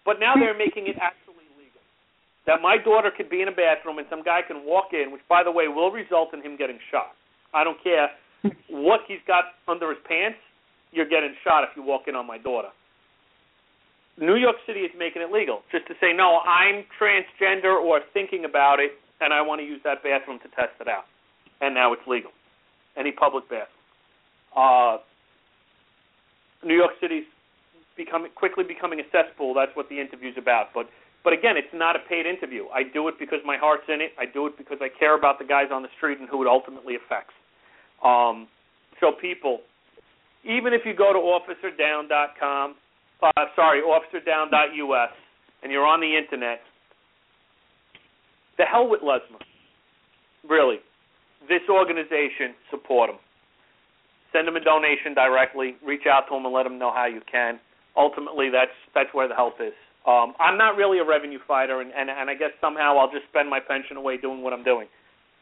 But now they're making it actually legal. That my daughter could be in a bathroom and some guy can walk in, which, by the way, will result in him getting shot. I don't care what he's got under his pants. You're getting shot if you walk in on my daughter. New York City is making it legal, just to say, no, I'm transgender or thinking about it, and I want to use that bathroom to test it out. And now it's legal. Any public bathroom. Uh, New York City's becoming quickly becoming a cesspool. That's what the interview's about. But but again, it's not a paid interview. I do it because my heart's in it. I do it because I care about the guys on the street and who it ultimately affects. Um, so people, even if you go to officer down dot com, uh, sorry, officer down dot U S, and you're on the internet, the hell with Lesma. Really. This organization, support them. Send them a donation directly. Reach out to them and let them know how you can. Ultimately, that's that's where the help is. Um, I'm not really a revenue fighter, and, and, and I guess somehow I'll just spend my pension away doing what I'm doing.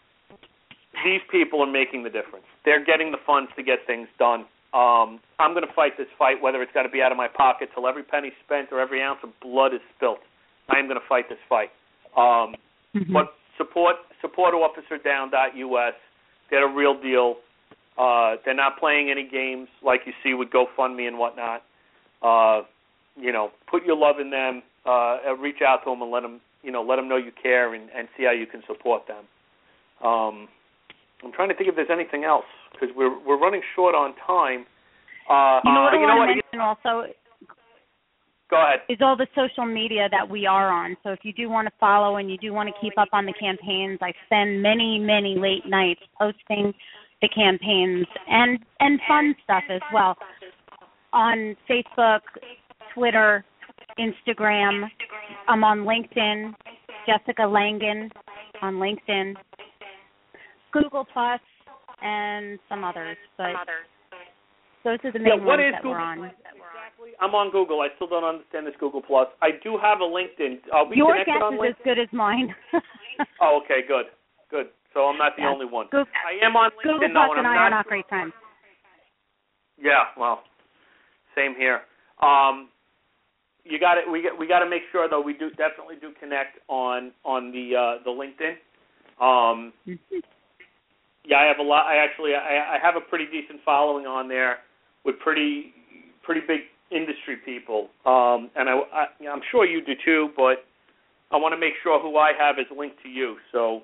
These people are making the difference. They're getting the funds to get things done. Um, I'm going to fight this fight, whether it's got to be out of my pocket till every penny spent or every ounce of blood is spilt. I am going to fight this fight. Um, mm-hmm. But support support officer down dot U S. They're a real deal. Uh, they're not playing any games like you see with GoFundMe and whatnot. Uh, you know, put your love in them. Uh, reach out to them and let them, you know, let them know you care and, and see how you can support them. Um, I'm trying to think if there's anything else because we're we're running short on time. Uh, you know what uh, I you want know to mention also? Go ahead. Is all the social media that we are on. So if you do want to follow and you do want to keep up on the campaigns, I spend many, many late nights posting the campaigns and, and fun stuff as well on Facebook, Twitter, Instagram. I'm on LinkedIn, Jessica Langan on LinkedIn, Google Plus, and some others. But those are the main yeah, what ones is that Google? we're on. Exactly. I'm on Google. I still don't understand this Google Plus. I do have a LinkedIn. Are we Your connected guess on is LinkedIn? as good as mine. Oh, okay, good, good. So I'm not the yeah. only one. Google, I am on LinkedIn, Google though, Plus and and I'm I not. are not great friends. Yeah, well, same here. Um, you got it. We get. We got to make sure though. We do definitely do connect on on the uh, the LinkedIn. Um, yeah, I have a lot. I actually I, I have a pretty decent following on there with pretty pretty big industry people, um, and I, I I'm sure you do too. But I want to make sure who I have is linked to you. So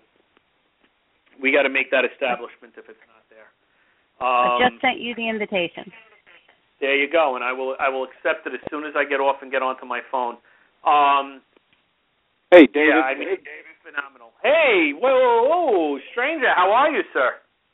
we got to make that establishment if it's not there. Um, I just sent you the invitation. There you go, and I will I will accept it as soon as I get off and get onto my phone. Um, hey, David. Yeah, I mean, David's phenomenal. Hey, whoa, whoa, whoa, stranger, how are you, sir?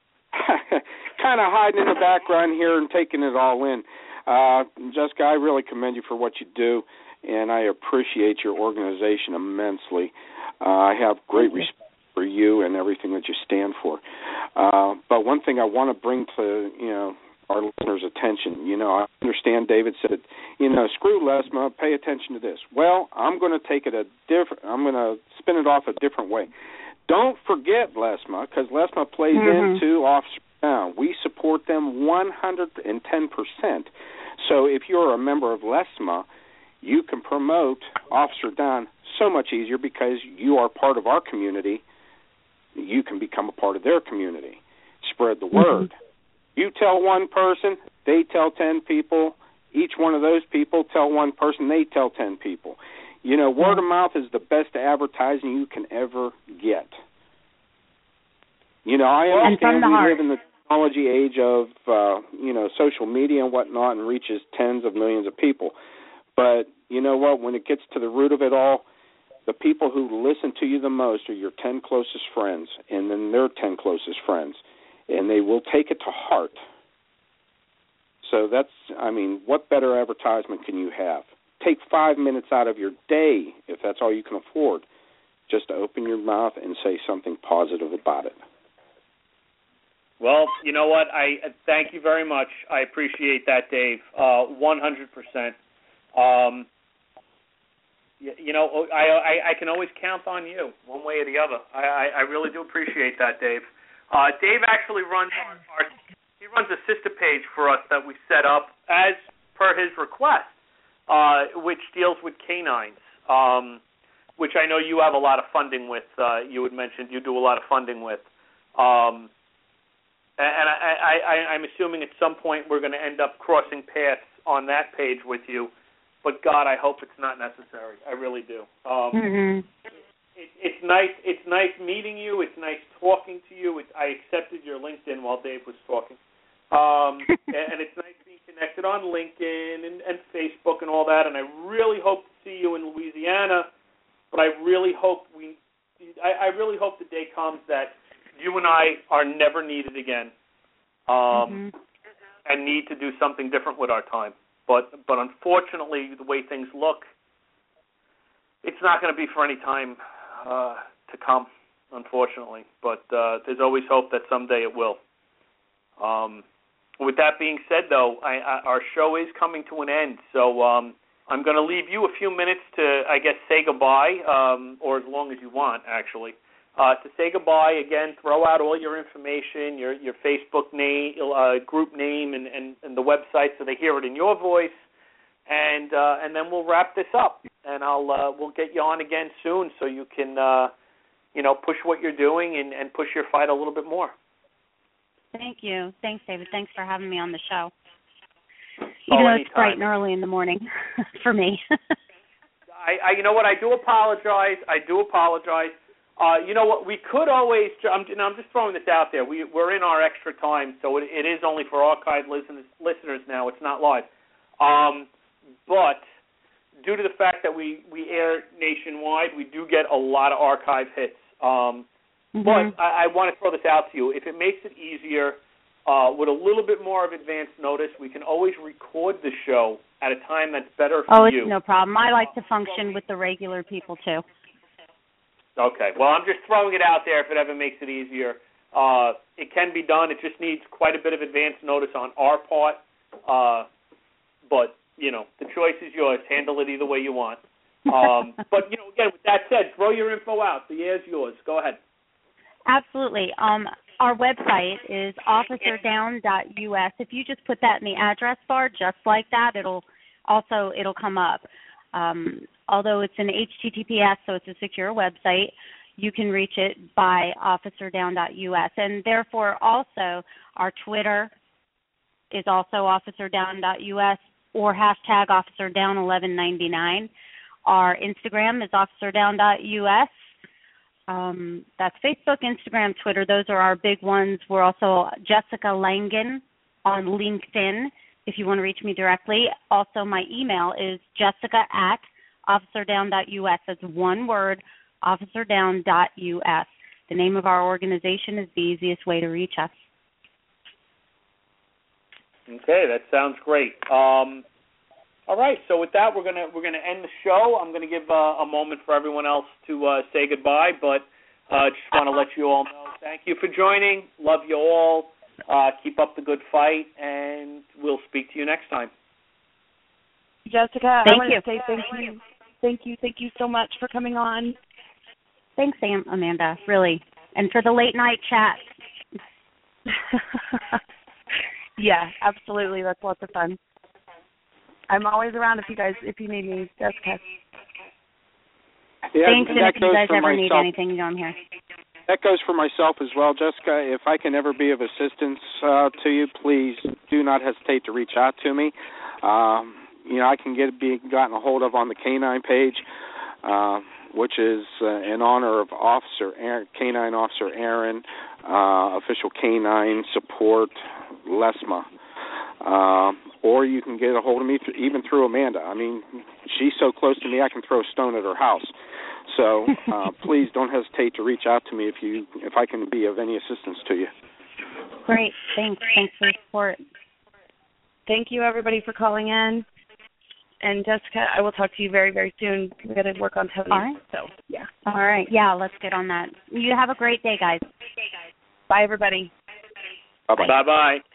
Kind of hiding in the background here and taking it all in. Uh, Jessica, I really commend you for what you do, and I appreciate your organization immensely. Uh, I have great respect for you and everything that you stand for. Uh, but one thing I want to bring to, you know, our listeners' attention, you know, I understand David said, you know, screw Lesma, pay attention to this. Well, I'm going to take it a different, I'm going to spin it off a different way. Don't forget Lesma, because Lesma plays mm-hmm. into Officer Down. We support them one hundred ten percent. So if you're a member of Lesma, you can promote Officer Down so much easier because you are part of our community. You can become a part of their community. Spread the word. Mm-hmm. You tell one person, they tell ten people. Each one of those people tell one person, they tell ten people. You know, word of mouth is the best advertising you can ever get. You know, I understand we heart. live in the technology age of, uh, you know, social media and whatnot and reaches tens of millions of people. But you know what? When it gets to the root of it all, the people who listen to you the most are your ten closest friends and then their ten closest friends. And they will take it to heart. So that's, I mean, what better advertisement can you have? Take five minutes out of your day, if that's all you can afford, just to open your mouth and say something positive about it. Well, you know what? I thank you very much. I appreciate that, Dave. Uh, one hundred percent. Um, you, you know, I, I I can always count on you, one way or the other. I, I, I really do appreciate that, Dave. Uh, Dave actually runs our, our he runs a sister page for us that we set up as per his request. uh, which deals with canines, um, which I know you have a lot of funding with. Uh, you had mentioned you do a lot of funding with. Um, and I, I, I, I'm assuming at some point we're going to end up crossing paths on that page with you. But God, I hope it's not necessary. I really do. Um, mm-hmm. it, it's nice. It's nice meeting you. It's nice talking to you. It, I accepted your LinkedIn while Dave was talking, um, and, and it's nice being connected on LinkedIn and, and Facebook and all that. And I really hope to see you in Louisiana. But I really hope we. I, I really hope the day comes that you and I are never needed again, um, mm-hmm. and need to do something different with our time. But but unfortunately, the way things look, it's not going to be for any time uh, to come, unfortunately. But uh, there's always hope that someday it will. Um, with that being said, though, I, I, our show is coming to an end, so um, I'm going to leave you a few minutes to, I guess, say goodbye, um, or as long as you want, actually. Uh, to say goodbye, again, throw out all your information, your your Facebook name, uh, group name, and, and, and the website so they hear it in your voice, and uh, and then we'll wrap this up, and I'll uh, we'll get you on again soon so you can uh, you know push what you're doing and, and push your fight a little bit more. Thank you. Thanks, David. Thanks for having me on the show. Oh, Even though anytime. it's bright and early in the morning for me. I, I you know what? I do apologize. I do apologize. Uh, you know what? We could always. I'm, you know, I'm just throwing this out there. We, we're in our extra time, so it, it is only for archived listeners, listeners now. It's not live. Um, but due to the fact that we, we air nationwide, we do get a lot of archive hits. Um, mm-hmm. But I, I want to throw this out to you. If it makes it easier, uh, with a little bit more of advance notice, we can always record the show at a time that's better for oh, you. Oh, it's no problem. I like to function with the regular people, too. Okay. Well, I'm just throwing it out there if it ever makes it easier. Uh, it can be done. It just needs quite a bit of advance notice on our part. Uh, but, you know, the choice is yours. Handle it either way you want. Um, but, you know, again, with that said, throw your info out. The air's yours. Go ahead. Absolutely. Um, our website is officer down dot U S. If you just put that in the address bar just like that, it'll also it'll come up. Um, although it's an H T T P S, so it's a secure website, you can reach it by officer down dot U S. And therefore, also, our Twitter is also officer down dot U S or hashtag officer down eleven ninety-nine. Our Instagram is officer down dot U S. Um, that's Facebook, Instagram, Twitter. Those are our big ones. We're also Jessica Langen on LinkedIn, if you want to reach me directly. Also, my email is jessica at officer down dot U S. That's one word, officer down dot U S. The name of our organization is the easiest way to reach us. Okay, that sounds great. Um, all right, so with that, we're gonna we're gonna end the show. I'm gonna give uh, a moment for everyone else to uh, say goodbye, but uh, just want to let you all know thank you for joining. Love you all. Uh, keep up the good fight, and we'll speak to you next time. Jessica, thank I want you. to say thank you, thank you, thank you so much for coming on. Thanks, Sam, Amanda, really, and for the late night chat. Yeah, absolutely. That's lots of fun. I'm always around if you guys if you need me, Jessica. Yeah, Thanks, and that if you guys for ever myself. need anything, you know I'm here. That goes for myself as well, Jessica. If I can ever be of assistance uh, to you, please do not hesitate to reach out to me. Um, you know, I can get be gotten a hold of on the Canine page, uh, which is uh, in honor of Officer Aaron, Canine Officer Aaron, uh, official Canine Support, LESMA. Uh, or you can get a hold of me th- even through Amanda. I mean, she's so close to me, I can throw a stone at her house. So uh, please don't hesitate to reach out to me if you if I can be of any assistance to you. Great. Thanks. Thanks for your support. Thank you, everybody, for calling in. And, Jessica, I will talk to you very, very soon. We've got to work on Tony. All right. So, yeah. All right. Yeah, let's get on that. You have a great day, guys. Bye, everybody. Bye-bye. Bye-bye.